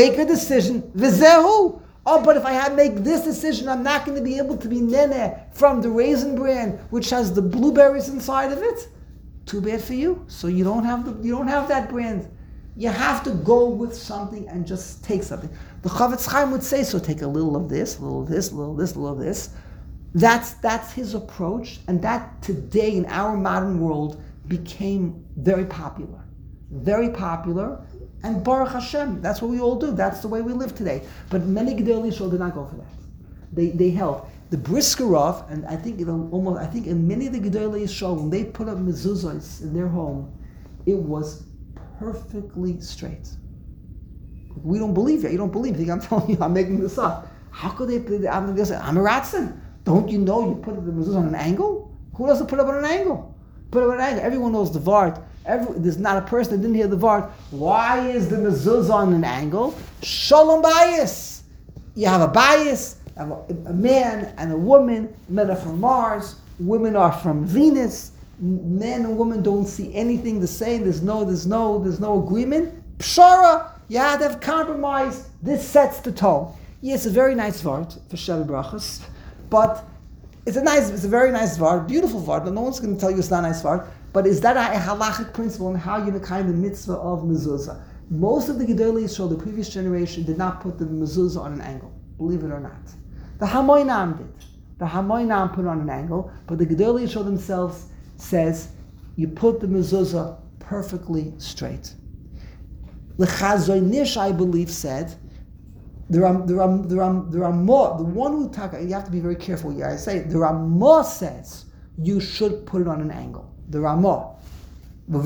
Vizehu. Oh, but if I make this decision, I'm not going to be able to be nene from the Raisin Bran, which has the blueberries inside of it. Too bad for you. So you don't have that brand. You have to go with something and just take something. The Chavetz Chaim would say so. Take a little of this, a little of this, a little of this, a little of this. That's his approach, and that today in our modern world became very popular. Very popular, and Baruch Hashem, that's what we all do. That's the way we live today. But many Gedolei Yisrael did not go for that. They held the Briskerov, and I think in many of the Gedolei Yisrael, when they put up mezuzos in their home, it was perfectly straight. We don't believe it. You don't believe it. I'm telling you, I'm making this up. How could they say, I'm a Ratzin? Don't you know you put the mezuzah on an angle? Who doesn't put it on an angle? Put it on an angle. Everyone knows the Vart. There's not a person that didn't hear the Vart. Why is the mezuzah on an angle? Shalom bias. You have a bias. A man and a woman. Men are from Mars. Women are from Venus. Men and women don't see anything the same. There's no agreement. Pshara. You have to have compromise. This sets the tone. Yes, a very nice Vart for Sheva Brachos. But it's a very nice vart, beautiful vart. No one's going to tell you it's not a nice vart. But is that a halachic principle on how you kind of mitzvah of mezuzah? Most of the Gedolei Yisrael, the previous generation, did not put the mezuzah on an angle. Believe it or not, the Hamoinam did. The Hamoinam put it on an angle, but the Gedolei Yisrael themselves says you put the mezuzah perfectly straight. The Chazon Nish, I believe, said. The Ramah, the one who you have to be very careful here. I say the Ramah says you should put it on an angle. The Ramah. The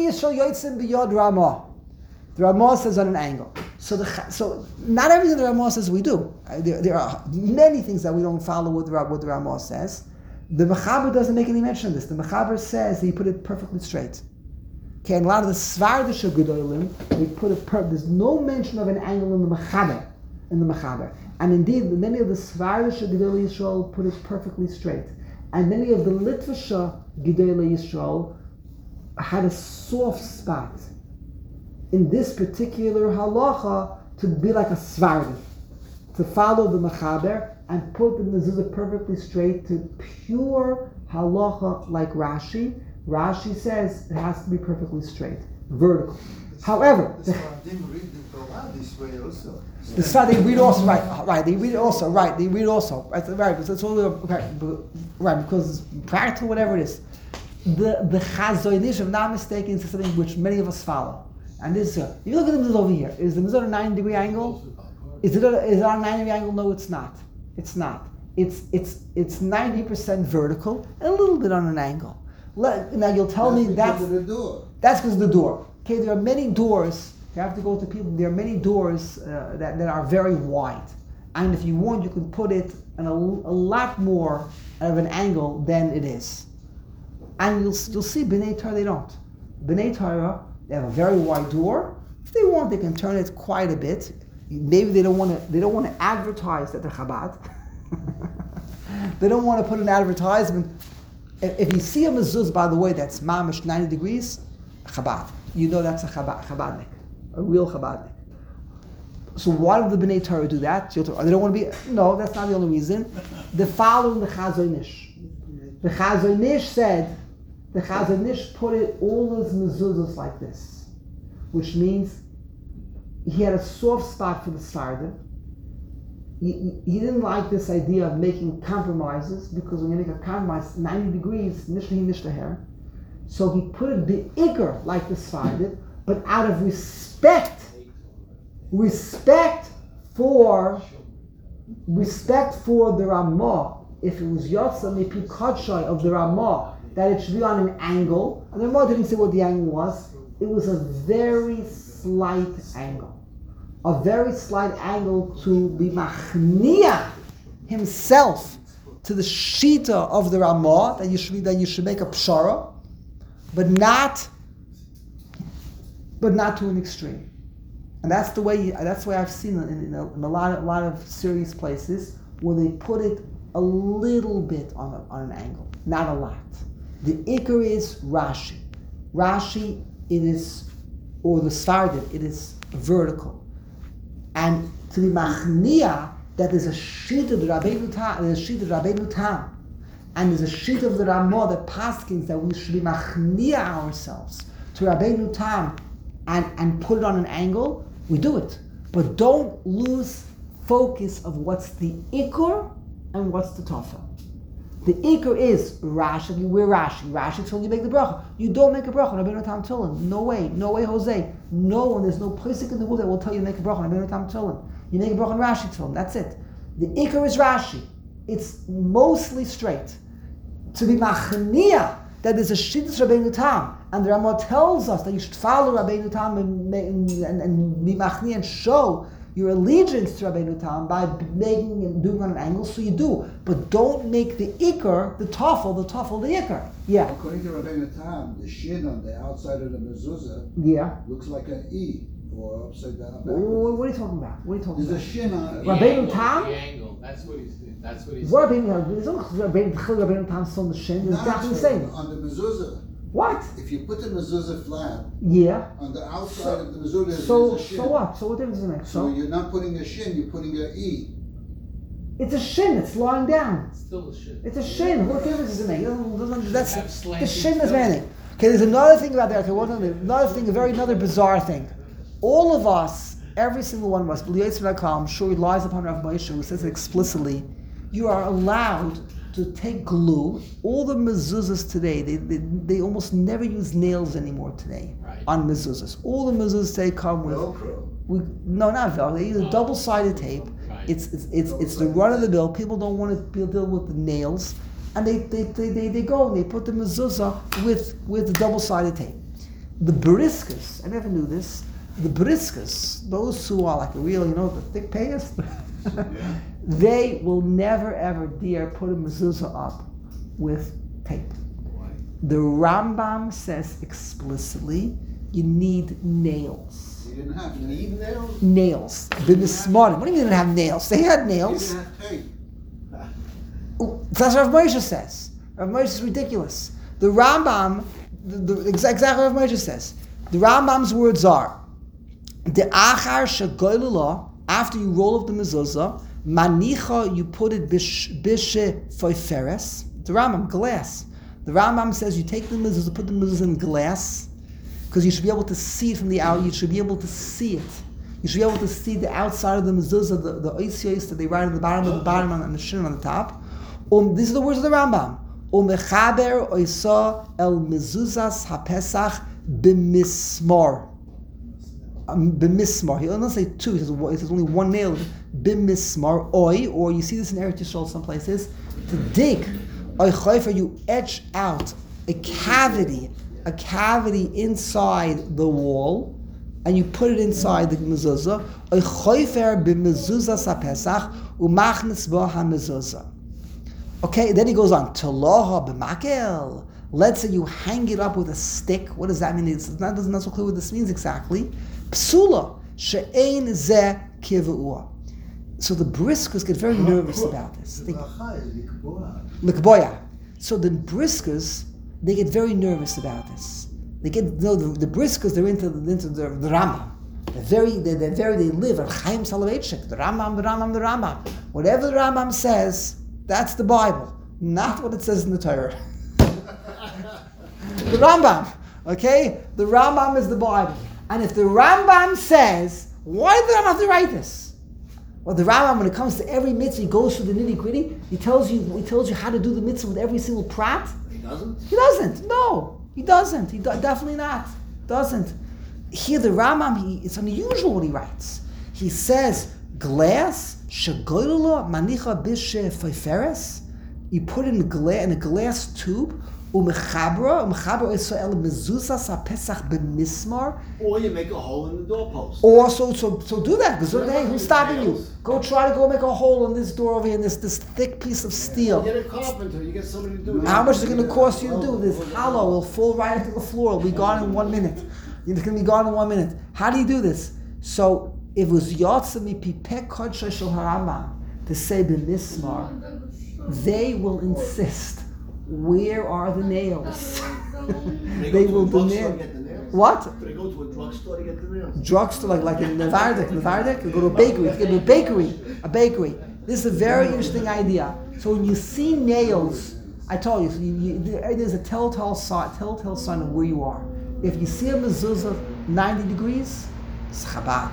Ramah says on an angle. So not everything the Ramah says we do. There are many things that we don't follow what the Ramah says. The Mechaber doesn't make any mention of this. The Mechaber says that he put it perfectly straight. Okay, and a lot of the Svardish Gedolim, they put it there's no mention of an angle in the Mechaber. And indeed, many of the Svardish Gedolei Yisrael put it perfectly straight. And many of the Litvish Gedolei Yisrael had a soft spot in this particular halacha to be like a Svardi, to follow the Mechaber and put the mezuzah perfectly straight to pure halacha like Rashi. Rashi says it has to be perfectly straight, vertical. However, the Sfaradim read the Torah this way also. The Sfaradim they read also right. They read it also right. They read it also right. Because it's all right. Because practical, whatever it is, the Chazon Ish, if I'm not mistaken, is something which many of us follow. And this is if you look at the mezuzah over here, is the mezuzah at a 90-degree angle? Is it on a 90-degree angle? No, it's not. It's not. It's 90% vertical and a little bit on an angle. Now you'll tell me that's because of the door. Okay, there are many doors. You have to go to people. There are many doors that are very wide, and if you want, you can put it at a lot more of an angle than it is. And you'll see B'nai Torah they don't. B'nai Torah they have a very wide door. If they want, they can turn it quite a bit. Maybe they don't want to advertise that they're Chabad. They don't want to put an advertisement. If you see a mezuzah, by the way, that's mamish 90 degrees, Chabad. You know that's a Chabadnik, a real Chabadnik. So why did the B'nai Torah do that? They don't want to be. No, that's not the only reason. They're following the Chazon Ish. The Chazon Ish said, the Chazon Ish put it all his mezuzahs like this, which means he had a soft spot for the Sfardim. He didn't like this idea of making compromises, because when you make a compromise 90 degrees, nishtahi nishtaher. So he put it be'ikr like the Sfardim, but out of respect for the Ramah, if it was Yotza Mepi Kodshai of the Ramah, that it should be on an angle, and the Ramah didn't say what the angle was, it was a very slight angle. A very slight angle to be machniach himself to the shita of the Ramah, that you should make a pshara, but not to an extreme. And that's the way I've seen it in a lot of serious places where they put it a little bit on an angle, not a lot. The ikar is Rashi. Rashi, it is, or the Sfardim, it is vertical. And to be machnia, that is a sheet of the Rabbeinu Tam, there's a sheet of Rabbeinu Tam, and there's a sheet of the Ramah that paskins that we should be machnia ourselves to Rabbeinu Tam and put it on an angle, we do it. But don't lose focus of what's the ikar and what's the tafel. The ikar is Rashi. We're Rashi. Rashi told you make the bracha. You don't make a bracha on Rabbeinu Tam Tolin. No way, Jose. No one. There's no pasuk in the world that will tell you to make a bracha on Rabbeinu Tam Tolin. You make a bracha on Rashi Tolin. That's it. The ikar is Rashi. It's mostly straight. To be machnia that there's a shidduch Rabbeinu Tam, and the Ramah tells us that you should follow Rabbeinu Tam and be machnia and show your allegiance to Rabbeinu Tam by making and doing on an angle, so you do. But don't make the ikar the tafel the ikar. Yeah. According to Rabbeinu Tam, the shin on the outside of the mezuzah looks like an E or upside down. What are you talking about? There's a shin on Rabbeinu Tam? The angle. That's what he's What Rabbeinu Tam still on the shin? It's exactly the same. On the mezuzah. What? If you put the mezuzah flat, on the outside of the mezuzah there's a shin. So what? So what difference does it make? So you're not putting a shin, you're putting an E. It's a shin. It's lying down. It's still a shin. It's a shin. What difference does it make? That's the shin is anything. Okay, there's another thing about that. Okay, another bizarre thing. All of us, every single one of us, I'm sure it lies upon Rav Moshe, who says it explicitly. You are allowed to take glue. All the mezuzahs today, they almost never use nails anymore today on mezuzahs. All the mezuzahs today come with Velcro. No, not Velcro. They use double-sided tape. It's the run of the mill. People don't want to deal with the nails, and they go and they put the mezuzah with the double-sided tape. The beriskas, I never knew this. The beriskas, those who are like a real, the thick payas. They will never ever dare put a mezuzah up with tape. Why? The Rambam says explicitly you need nails. You didn't have nails? Nails. B'mismarim. What do you mean they didn't have nails? They had nails. You didn't have tape. That's what Rav Moshe says. Rav Moshe is ridiculous. The Rambam, exactly what Rav Moshe says. The Rambam's words are, the achar shegoylula, after you roll up the mezuzah, manicha, you put it bishe foiferes. The Rambam, glass. The Rambam says you take the mezuzah, put the mezuzah in glass, because you should be able to see it from the out. You should be able to see it. You should be able to see the outside of the mezuzah, the oisiyos that they write on the bottom and the shin on the top. These are the words of the Rambam. Umechaber oisa el mezuzas hapesach b'mismar. B'mismar. He doesn't say two. He says only one nail. B'mismar oy, or you see this in Eretz Yisrael some places. To dig, oy chayfer, you etch out a cavity inside the wall, and you put it inside the mezuzah. Oy chayfer b'mezuzas hapesach umachnis bo hamezuzah. Okay, then he goes on. Taloha b'makel. Let's say you hang it up with a stick. What does that mean? It's not so clear what this means exactly. Psula she'ein zeh kivu'ah. So the Briskers get very nervous about this. Likboya. So the Briskers, they get very nervous about this. They the Briskers, they're into the Rambam. They live on Chaim Soloveitchik. The Rambam. Whatever the Rambam says, that's the Bible, not what it says in the Torah. The Rambam, okay? The Rambam is the Bible. And if the Rambam says, why did the Rambam have to write this? Well, the Rambam, when it comes to every mitzvah, he goes through the nitty-gritty. He tells you how to do the mitzvah with every single prat. He doesn't? He doesn't. No, he doesn't. Definitely not. Doesn't. Here, the Rambam, it's unusual what he writes. He says, glass, shagoylo manicha bishe feiferes. You put it in a glass tube. Umechabra is el mezuzas hapesach b'mismar. Or you make a hole in the doorpost. Or so do that. Because hey, who's stopping you? Go try to go make a hole in this door over here in this thick piece of steel. You get a carpenter. You get somebody to do it. How much is it going to cost you to do this? Hollow will fall right into the floor. It'll be gone in 1 minute. It's going to be gone in 1 minute. How do you do this? So if it was Yotze Mipipek Kodsha Shel Harambam to say b'mismar, they will insist, where are the nails? They will demand. What? Do they go to a drugstore to get the nails? Drugstore, like in Navardik, you go to a bakery, a bakery. This is a very interesting idea. So when you see nails, I told you, there's a telltale sign of where you are. If you see a mezuzah 90 degrees, it's Chabad.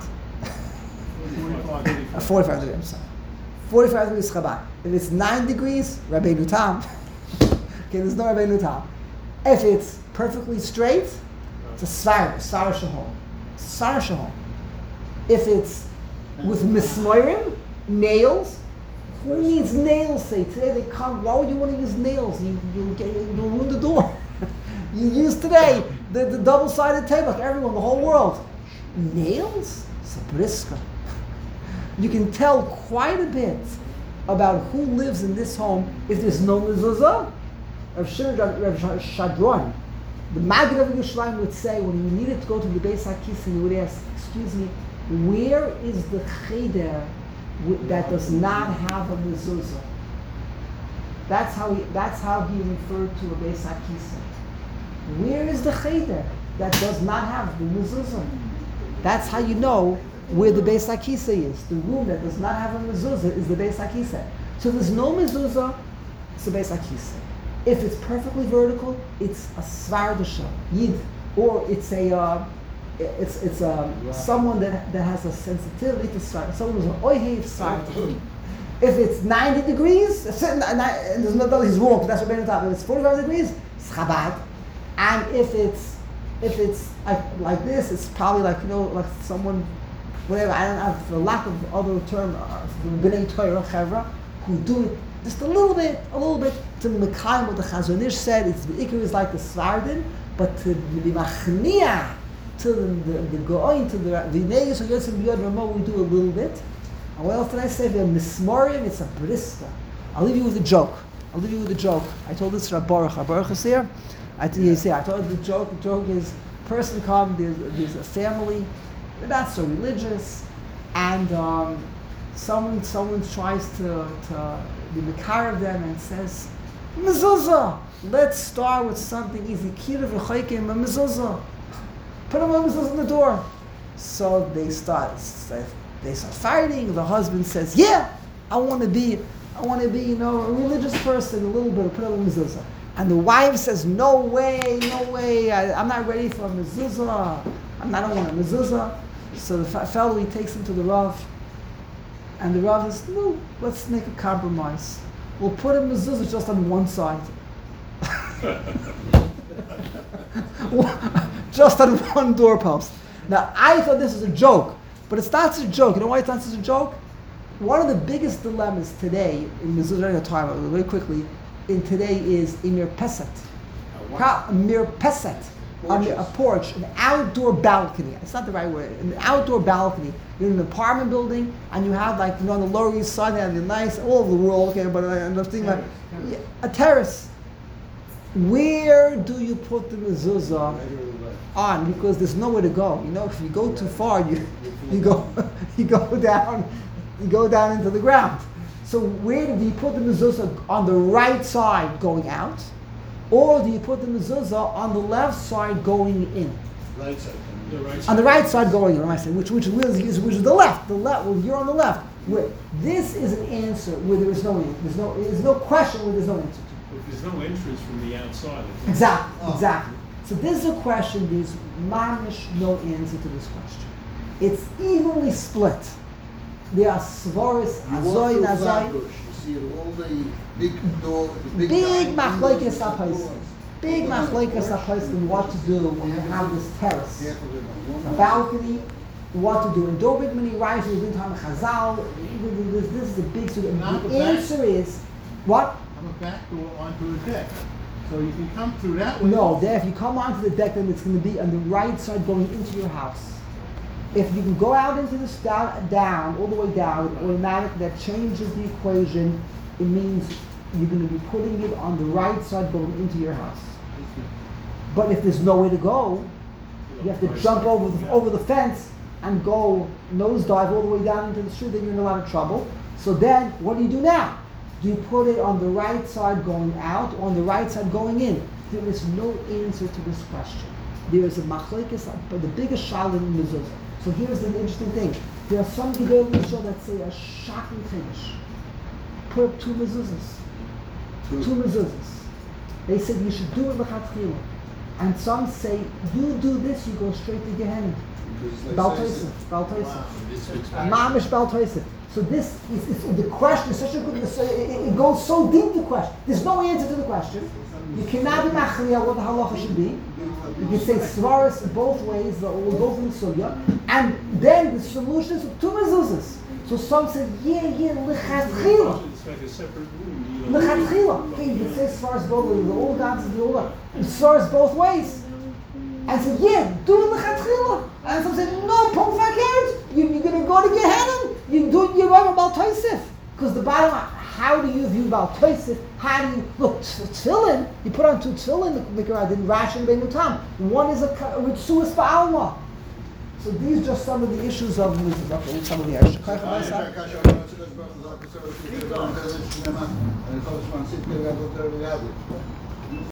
45 degrees, I'm sorry. 45 degrees Chabad. If it's 9 degrees, Rabbeinu Tam. Okay, there's no Rabbeinu Tam. If it's perfectly straight, it's a Svar Shahom. Svar Shahom. If it's with mismoirim, nails, who needs nails? Say today they come. Why would you want to use nails? You'll ruin the door. You use today the double-sided table, like everyone, the whole world. Nails? It's a briska. You can tell quite a bit about who lives in this home if there's no mezuzah. Rav Shadron, the Maggid of Yerushalayim would say when he needed to go to the Beis HaKisei, he would ask, "Excuse me, where is the cheder that does not have a mezuzah?" That's how he referred to a Beis HaKisei. Where is the cheder that does not have the mezuzah? That's how you know where the Beis HaKisei is. The room that does not have a mezuzah is the Beis HaKisei. So if there's no mezuzah, it's the Beis HaKisei. If it's perfectly vertical, it's a svardasha yid, or it's a someone that has a sensitivity to svard. Someone who's an oihev svard. If it's 90 degrees, and there's no doubt he's wrong. That's what Rabbeinu Tam. If it's 45 degrees, it's Chabad. And if it's like this, it's probably like like someone, whatever. I don't have, for lack of other term, B'nai Torah Chevra, who do it just a little bit to the Mekayim. What the Chazon Ish said, it's the Iker is like the Svardin, but to be machnia to the Goin, to the Negus or Yotzim B'yod Ramo, we do a little bit. And what else did I say? The Mismorim, it's a briska. I'll leave you with a joke. I told this to Rav Baruch is here. I told you the joke. The joke is, person comes, there's a family, they're not so religious, and someone tries to be the car of them and says, mezuzah, let's start with something easy. Kira v'chaykim, a mezuzah. Put a mezuzah in the door. So they start fighting. The husband says, yeah, I want to be a religious person, a little bit, put a mezuzah. And the wife says, no way, I'm not ready for a mezuzah. I don't want a mezuzah. So the fellow, he takes him to the Rav, and the Rav says, no, let's make a compromise. We'll put a mezuzah just on one side. Just on one doorpost. Now, I thought this was a joke, but it's not a joke. You know why it's not such a joke? One of the biggest dilemmas today, in mezuzah time, very quickly, in today is a mirpeset. A mirpeset. A porch, an outdoor balcony. It's not the right word. An outdoor balcony. You're in an apartment building, and you have on the Lower East Side, they have the nice, all over the world, okay, but I'm thinking like a terrace. Where do you put the mezuzah on? Because there's nowhere to go. If you go too far, you go down into the ground. So where do you put the mezuzah? On the right side going out? Or do you put the mezuzah on the left side going in? Right side. On the right side going in, which is the left. Well, you're on the left. This is an answer where there is no answer. There's no question where there's no answer to. But there's no entrance from the outside. Exactly. So this is a question. There's mamish no answer to this question. It's evenly split. There are svaris, azoy and azoy. You see all the big door, Big machlokes apaisim. Big machlokes apaisim. What to do when you have this terrace, a balcony. What to do? And Dorbit Mini Rise is in time Chazal. This is a big. So the answer is what? I'm a back door onto the deck, so you can come through that way. No, if you come onto the deck, then it's going to be on the right side going into your house. If you can go out into this down, all the way down, automatic, that changes the equation. It means you're going to be putting it on the right side going into your house. But if there's no way to go, you have to jump over the fence and go nosedive all the way down into the street, then you're in a lot of trouble. So then, what do you do now? Do you put it on the right side going out or on the right side going in? There is no answer to this question. There is a machlekes, but the biggest shayla in mezuzah. So here's the interesting thing. There are some Gedolei Yisrael that say a shocking finish. Put up 2 mezuzahs. 2 mezuzahs. They said you should do it l'chatchila. And some say, you do this, you go straight to Gehenna. Bal Tosef. Mamish Bal Tosef. So this is the question is such a good, it goes so deep, the question. There's no answer to the question. You cannot be machliya what the halacha should be. You can say svaris both ways, or both in the sugya. And then the solution is 2 mezuzahs. So some say, lechatchila. It's like a separate room. Lechatchila. Okay, you can say svaris both ways, the old gods and the older. Svaris both ways. And said, do it lechatchila. And some said, no, punk fakert. You're going to go to Gehenna. You do it, you're right about Tosef. Because the bottom line, how do you view about Tosef? How do you, look, tefillin, you put on 2 tefillin, I didn't ration Beinu Tam. One is a Ritzuas Ba'alma. So these are just some of the issues of some of the issues.